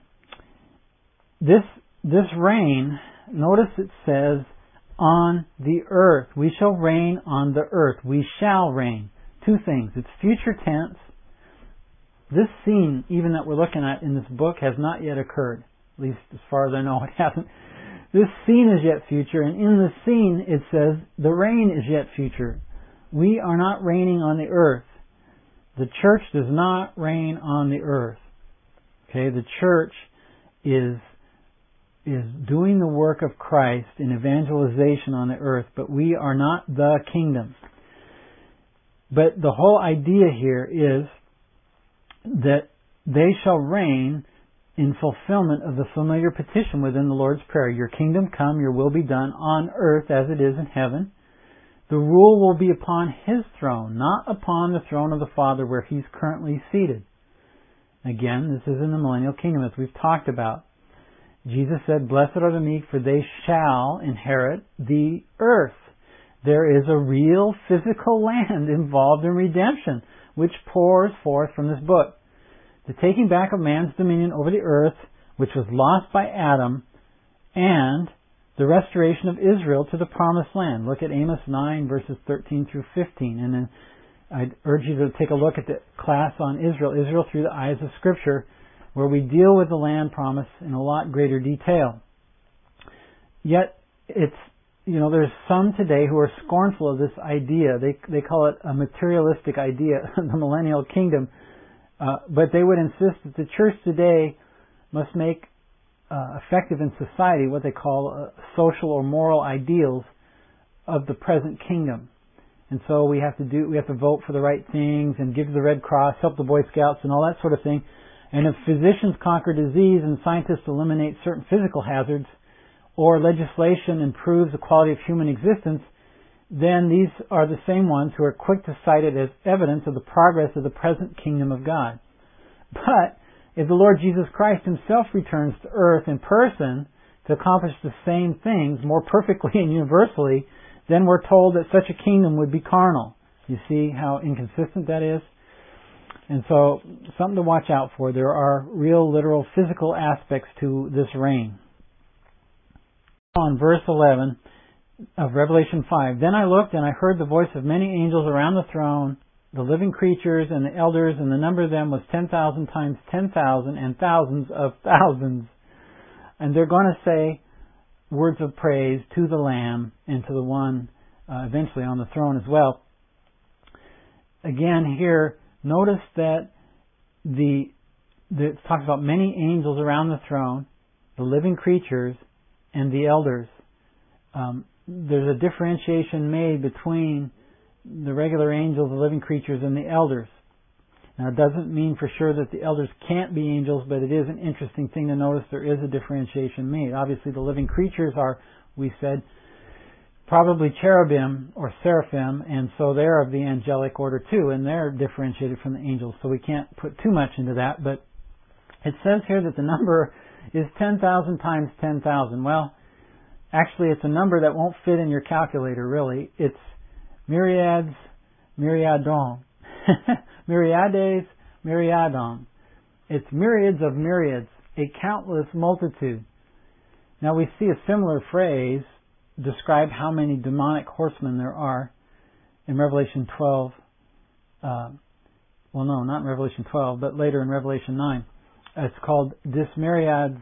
This reign, notice it says, on the earth. We shall reign on the earth. We shall reign. 2 things. It's future tense. This scene, even that we're looking at in this book, has not yet occurred. At least as far as I know, it hasn't. This scene is yet future, and in the scene it says the reign is yet future. We are not reigning on the earth. The church does not reign on the earth. Okay, the church is doing the work of Christ in evangelization on the earth, but we are not the kingdom. But the whole idea here is that they shall reign in fulfillment of the familiar petition within the Lord's Prayer. Your kingdom come, your will be done on earth as it is in heaven. The rule will be upon His throne, not upon the throne of the Father where He's currently seated. Again, this is in the millennial kingdom, as we've talked about. Jesus said, "Blessed are the meek, for they shall inherit the earth." There is a real physical land involved in redemption, which pours forth from this book. The taking back of man's dominion over the earth, which was lost by Adam, and the restoration of Israel to the promised land. Look at Amos 9, verses 13 through 15. And then I'd urge you to take a look at the class on Israel through the eyes of Scripture, where we deal with the land promise in a lot greater detail. Yet, there's some today who are scornful of this idea. They call it a materialistic idea, the millennial kingdom. But they would insist that the church today must make effective in society what they call social or moral ideals of the present kingdom. And so we have to vote for the right things and give to the Red Cross, help the Boy Scouts and all that sort of thing. And if physicians conquer disease and scientists eliminate certain physical hazards, or legislation improves the quality of human existence, then these are the same ones who are quick to cite it as evidence of the progress of the present kingdom of God. But if the Lord Jesus Christ Himself returns to earth in person to accomplish the same things more perfectly and universally, then we're told that such a kingdom would be carnal. You see how inconsistent that is? And so, something to watch out for. There are real, literal, physical aspects to this reign. On verse 11 of Revelation 5, "Then I looked and I heard the voice of many angels around the throne, the living creatures and the elders, and the number of them was 10,000 times 10,000 and thousands of thousands." And they're going to say words of praise to the Lamb and to the one eventually on the throne as well. Again, here, notice that it talks about many angels around the throne, the living creatures, and the elders. There's a differentiation made between the regular angels, the living creatures, and the elders. Now, it doesn't mean for sure that the elders can't be angels, but it is an interesting thing to notice there is a differentiation made. Obviously, the living creatures are, we said, probably cherubim or seraphim, and so they're of the angelic order too, and they're differentiated from the angels, so we can't put too much into that. But it says here that the number is 10,000 times 10,000. Well, actually, it's a number that won't fit in your calculator, really. It's myriads, myriadon. Myriades, myriadon. It's myriads of myriads, a countless multitude. Now, we see a similar phrase describe how many demonic horsemen there are in Revelation 12. Not in Revelation 12, but later in Revelation 9. It's called dysmyriades,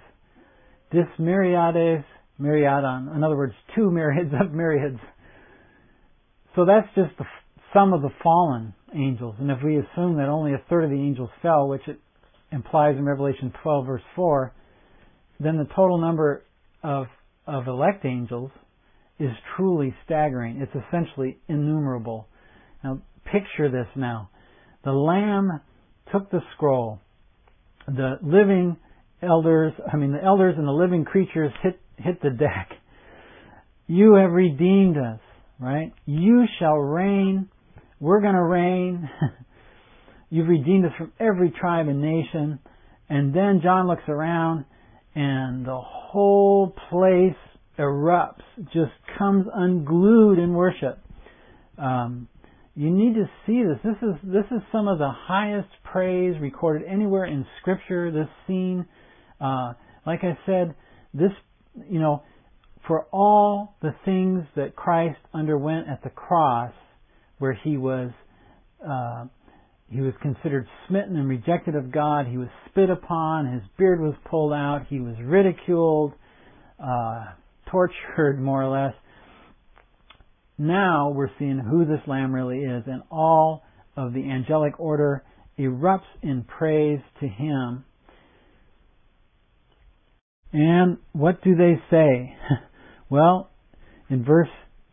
myriadon. In other words, 2 myriads of myriads. So that's just the sum of the fallen angels. And if we assume that only a third of the angels fell, which it implies in Revelation 12, verse 4, then the total number of elect angels is truly staggering. It's essentially innumerable. Now, picture this now. The Lamb took the scroll. The elders and the living creatures hit the deck. You have redeemed us, right? You shall reign. We're going to reign. You've redeemed us from every tribe and nation. And then John looks around and the whole place erupts, just comes unglued in worship. You need to see this. This is some of the highest praise recorded anywhere in Scripture. This scene, like I said, for all the things that Christ underwent at the cross, where he was He was considered smitten and rejected of God. He was spit upon. His beard was pulled out. He was ridiculed, tortured, more or less. Now we're seeing who this Lamb really is, and all of the angelic order erupts in praise to Him. And what do they say? Well, in verse,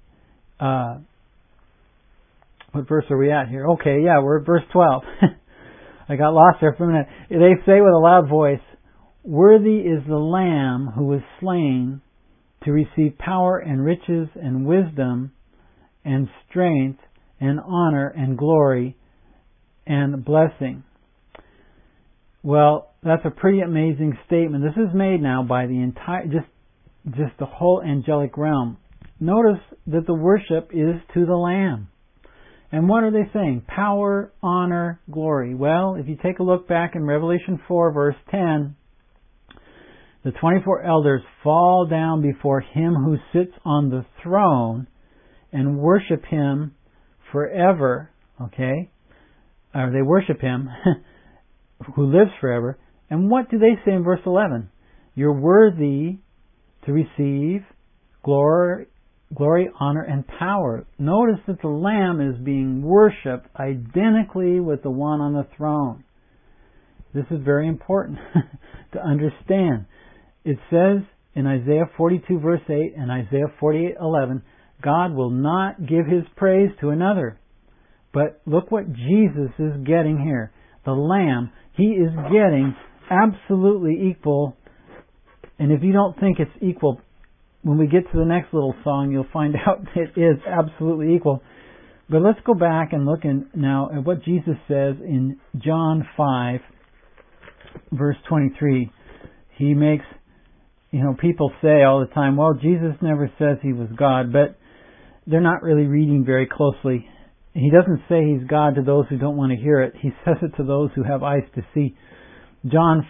what verse are we at here? Okay, yeah, we're at verse 12. I got lost there for a minute. They say with a loud voice, "Worthy is the Lamb who was slain to receive power and riches and wisdom and strength and honor and glory and blessing." Well, that's a pretty amazing statement. This is made now by the entire, just the whole angelic realm. Notice that the worship is to the Lamb. And what are they saying? Power, honor, glory. Well, if you take a look back in Revelation 4, verse 10, the 24 elders fall down before Him who sits on the throne and worship Him forever. Okay? Or they worship Him who lives forever. And what do they say in verse 11? You're worthy to receive glory, honor, and power. Notice that the Lamb is being worshipped identically with the one on the throne. This is very important to understand. It says in Isaiah 42 verse 8 and Isaiah 48:11, God will not give His praise to another. But look what Jesus is getting here. The Lamb, He is getting absolutely equal. And if you don't think it's equal, when we get to the next little song, you'll find out it is absolutely equal. But let's go back and look now at what Jesus says in John 5, verse 23. He makes, people say all the time, well, Jesus never says He was God, but they're not really reading very closely. He doesn't say He's God to those who don't want to hear it. He says it to those who have eyes to see. John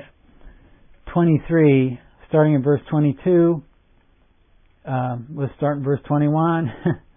5:23, starting in verse 22. Let's start in verse 21.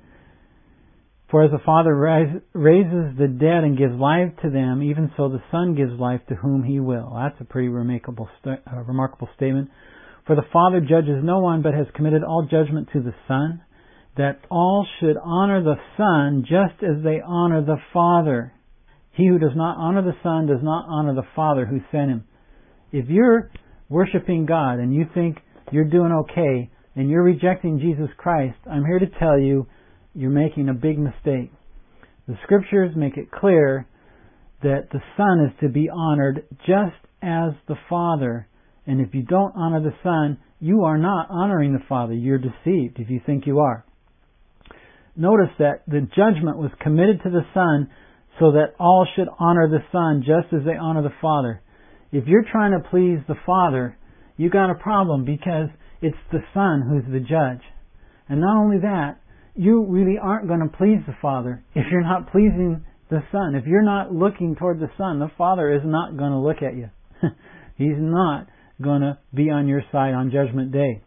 For as the Father raises the dead and gives life to them, even so the Son gives life to whom He will. That's a pretty remarkable statement. For the Father judges no one, but has committed all judgment to the Son, that all should honor the Son just as they honor the Father. He who does not honor the Son does not honor the Father who sent Him. If you're worshiping God and you think you're doing okay, and you're rejecting Jesus Christ, I'm here to tell you, you're making a big mistake. The Scriptures make it clear that the Son is to be honored just as the Father. And if you don't honor the Son, you are not honoring the Father. You're deceived if you think you are. Notice that the judgment was committed to the Son so that all should honor the Son just as they honor the Father. If you're trying to please the Father, you got a problem, because it's the Son who's the judge. And not only that, you really aren't going to please the Father if you're not pleasing the Son. If you're not looking toward the Son, the Father is not going to look at you. He's not going to be on your side on Judgment Day.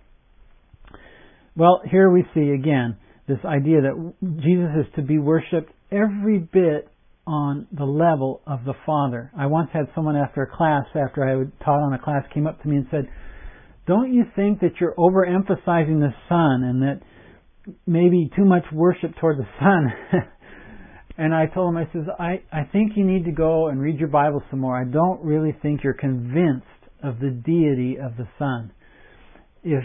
Well, here we see again this idea that Jesus is to be worshipped every bit on the level of the Father. I once had someone after I taught on a class came up to me and said, don't you think that you're overemphasizing the Son and that maybe too much worship toward the Son? And I told him, I says, I think you need to go and read your Bible some more. I don't really think you're convinced of the deity of the Son. If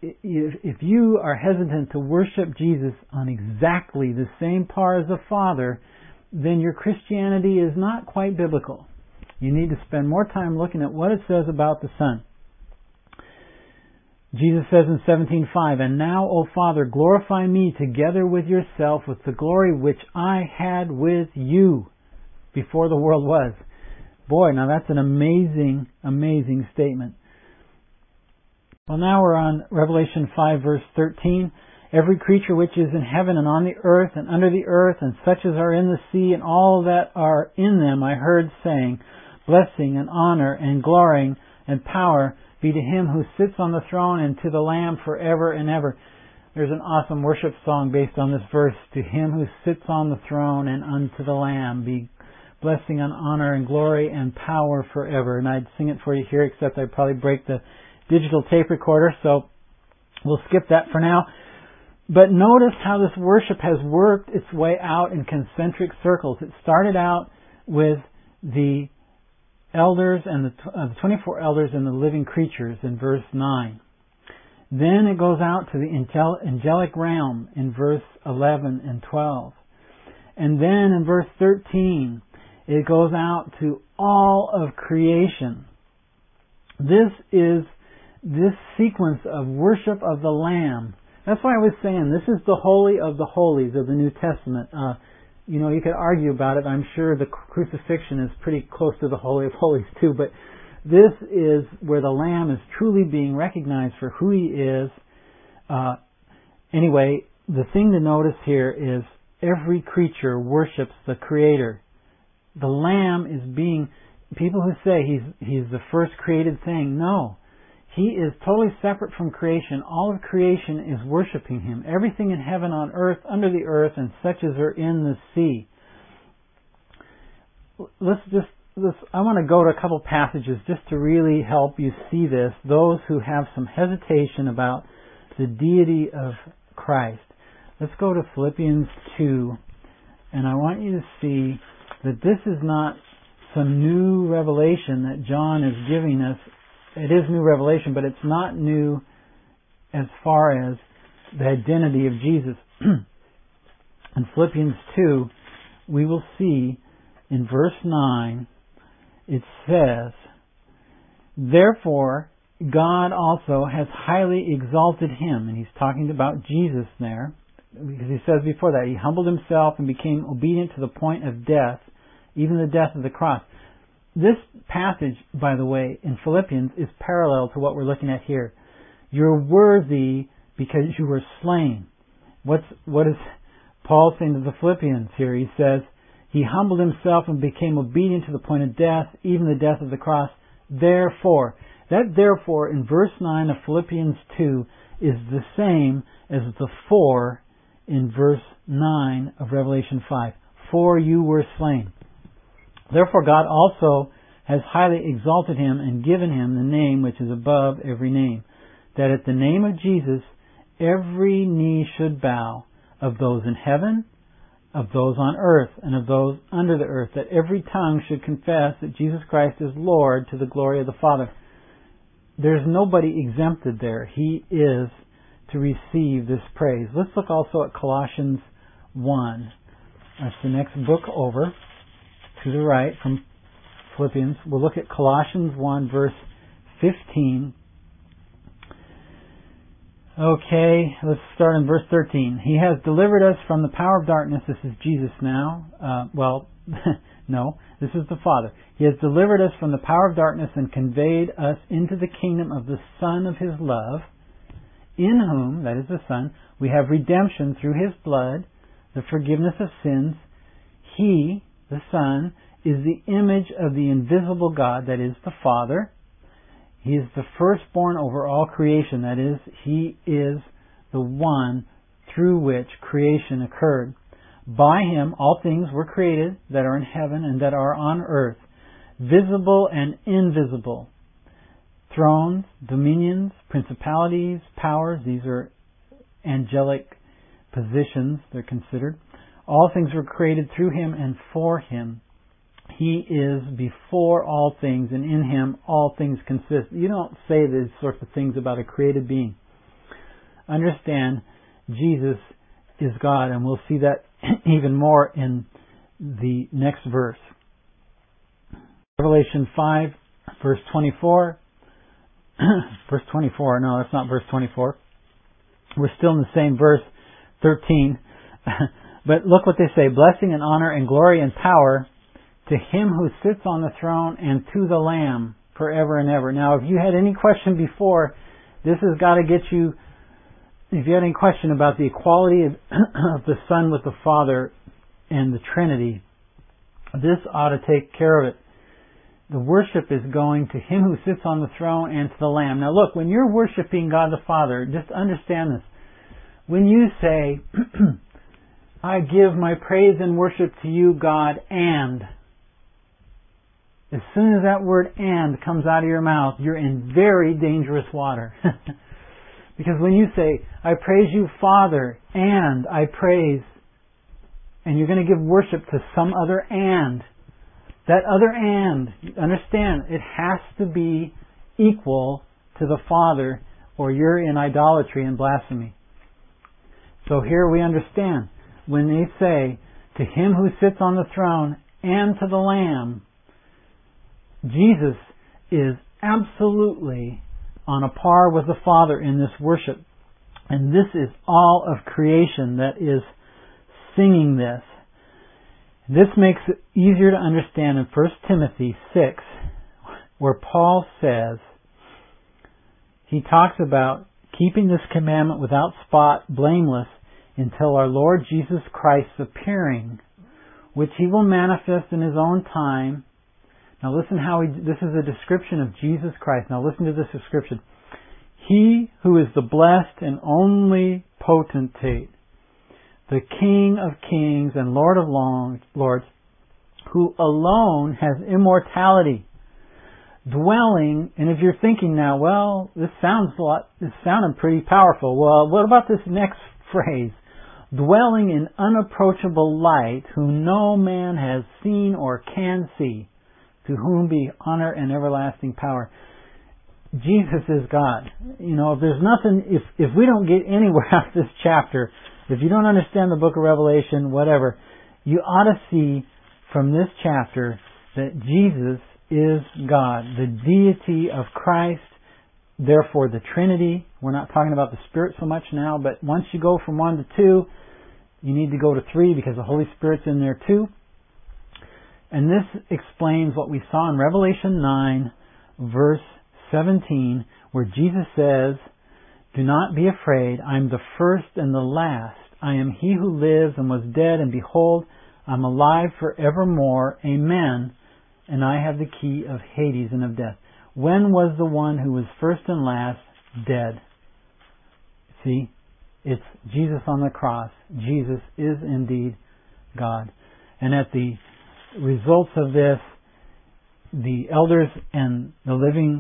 you are hesitant to worship Jesus on exactly the same par as the Father, then your Christianity is not quite biblical. You need to spend more time looking at what it says about the Son. Jesus says in 17:5, And now, O Father, glorify me together with yourself with the glory which I had with you before the world was. Boy, now that's an amazing, amazing statement. Well, now we're on Revelation 5, verse 13. Every creature which is in heaven and on the earth and under the earth and such as are in the sea and all that are in them, I heard saying, Blessing and honor and glory and power be to Him who sits on the throne and to the Lamb forever and ever. There's an awesome worship song based on this verse. To Him who sits on the throne and unto the Lamb be blessing and honor and glory and power forever. And I'd sing it for you here, except I'd probably break the digital tape recorder, so we'll skip that for now. But notice how this worship has worked its way out in concentric circles. It started out with the elders and the 24 elders and the living creatures in verse 9. Then it goes out to the angelic realm in verse 11 and 12. And then in verse 13, it goes out to all of creation. This sequence of worship of the Lamb. That's why I was saying this is the Holy of the Holies of the New Testament. You could argue about it. I'm sure the crucifixion is pretty close to the Holy of Holies too, but this is where the Lamb is truly being recognized for who He is. Anyway, the thing to notice here is every creature worships the Creator. The Lamb is being, people who say He's the first created thing, no. He is totally separate from creation. All of creation is worshiping Him. Everything in heaven, on earth, under the earth, and such as are in the sea. I want to go to a couple passages just to really help you see this. Those who have some hesitation about the deity of Christ. Let's go to Philippians 2, and I want you to see that this is not some new revelation that John is giving us. It is new revelation, but it's not new as far as the identity of Jesus. In Philippians 2, we will see in verse 9, it says, "Therefore, God also has highly exalted Him," and He's talking about Jesus there, because He says before that, He humbled Himself and became obedient to the point of death, even the death of the cross. This passage, by the way, in Philippians is parallel to what we're looking at here. You're worthy because you were slain. What is Paul saying to the Philippians here? He says, He humbled Himself and became obedient to the point of death, even the death of the cross. Therefore, that therefore in verse 9 of Philippians 2 is the same as the for in verse 9 of Revelation 5. For you were slain. Therefore God also has highly exalted Him and given Him the name which is above every name, that at the name of Jesus every knee should bow, of those in heaven, of those on earth, and of those under the earth, that every tongue should confess that Jesus Christ is Lord, to the glory of the Father. There's nobody exempted there. He is to receive this praise. Let's look also at Colossians 1. That's the next book over, to the right from Philippians. We'll look at Colossians 1 verse 15. Okay, let's start in verse 13. He has delivered us from the power of darkness. This is Jesus now. No, this is the Father. He has delivered us from the power of darkness and conveyed us into the kingdom of the Son of His love, in whom, that is the Son, we have redemption through His blood, the forgiveness of sins. He, the Son, is the image of the invisible God, that is the Father. He is the firstborn over all creation, that is, He is the one through which creation occurred. By Him all things were created that are in heaven and that are on earth, visible and invisible. Thrones, dominions, principalities, powers, these are angelic positions, they're considered. All things were created through Him and for Him. He is before all things, and in Him all things consist. You don't say these sorts of things about a created being. Understand, Jesus is God, and we'll see that even more in the next verse. Revelation 5, verse 24. Verse 24, no, that's not verse 24. We're still in the same verse, 13. But look what they say, blessing and honor and glory and power to Him who sits on the throne and to the Lamb forever and ever. Now, if you had any question before, this has got to get you, if you had any question about the equality of the Son with the Father and the Trinity, this ought to take care of it. The worship is going to Him who sits on the throne and to the Lamb. Now look, when you're worshiping God the Father, just understand this. When you say, I give my praise and worship to you, God, and As soon as that word "and" comes out of your mouth, you're in very dangerous water. Because when you say, I praise you, Father, and I praise, and you're going to give worship to some other "and," that other "and," understand, it has to be equal to the Father, or you're in idolatry and blasphemy. So here we understand, when they say, to Him who sits on the throne and to the Lamb, Jesus is absolutely on a par with the Father in this worship. And this is all of creation that is singing this. This makes it easier to understand in 1 Timothy 6, where Paul says, he talks about keeping this commandment without spot, blameless, until our Lord Jesus Christ's appearing, which He will manifest in His own time. Now listen this is a description of Jesus Christ. Now listen to this description. He who is the blessed and only potentate, the King of kings and Lord of lords, who alone has immortality, dwelling, and if you're thinking now, well, this sounded pretty powerful. Well, what about this next phrase? Dwelling in unapproachable light, whom no man has seen or can see, to whom be honor and everlasting power. Jesus is God. If there's nothing, if we don't get anywhere out of this chapter, if you don't understand the book of Revelation, whatever, you ought to see from this chapter that Jesus is God, the deity of Christ, therefore the Trinity. We're not talking about the Spirit so much now, but once you go from 1 to 2, you need to go to 3 because the Holy Spirit's in there too. And this explains what we saw in Revelation 9, verse 17, where Jesus says, do not be afraid, I am the first and the last. I am He who lives and was dead, and behold, I am alive forevermore. Amen. And I have the key of Hades and of death. When was the one who was first and last dead? See, it's Jesus on the cross. Jesus is indeed God. And at the results of this, the elders and the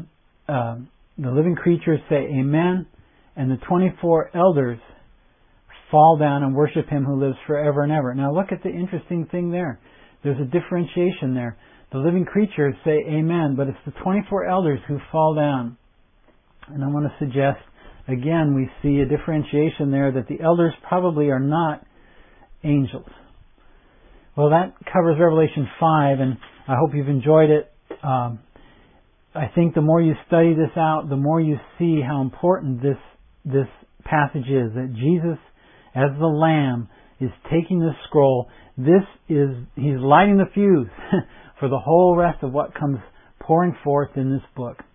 living creatures say Amen, and the 24 elders fall down and worship Him who lives forever and ever. Now look at the interesting thing there. There's a differentiation there. The living creatures say Amen, but it's the 24 elders who fall down. And I want to suggest, again, we see a differentiation there that the elders probably are not angels. Well, that covers Revelation 5, and I hope you've enjoyed it. I think the more you study this out, the more you see how important this passage is, that Jesus, as the Lamb, is taking the scroll. He's lighting the fuse for the whole rest of what comes pouring forth in this book.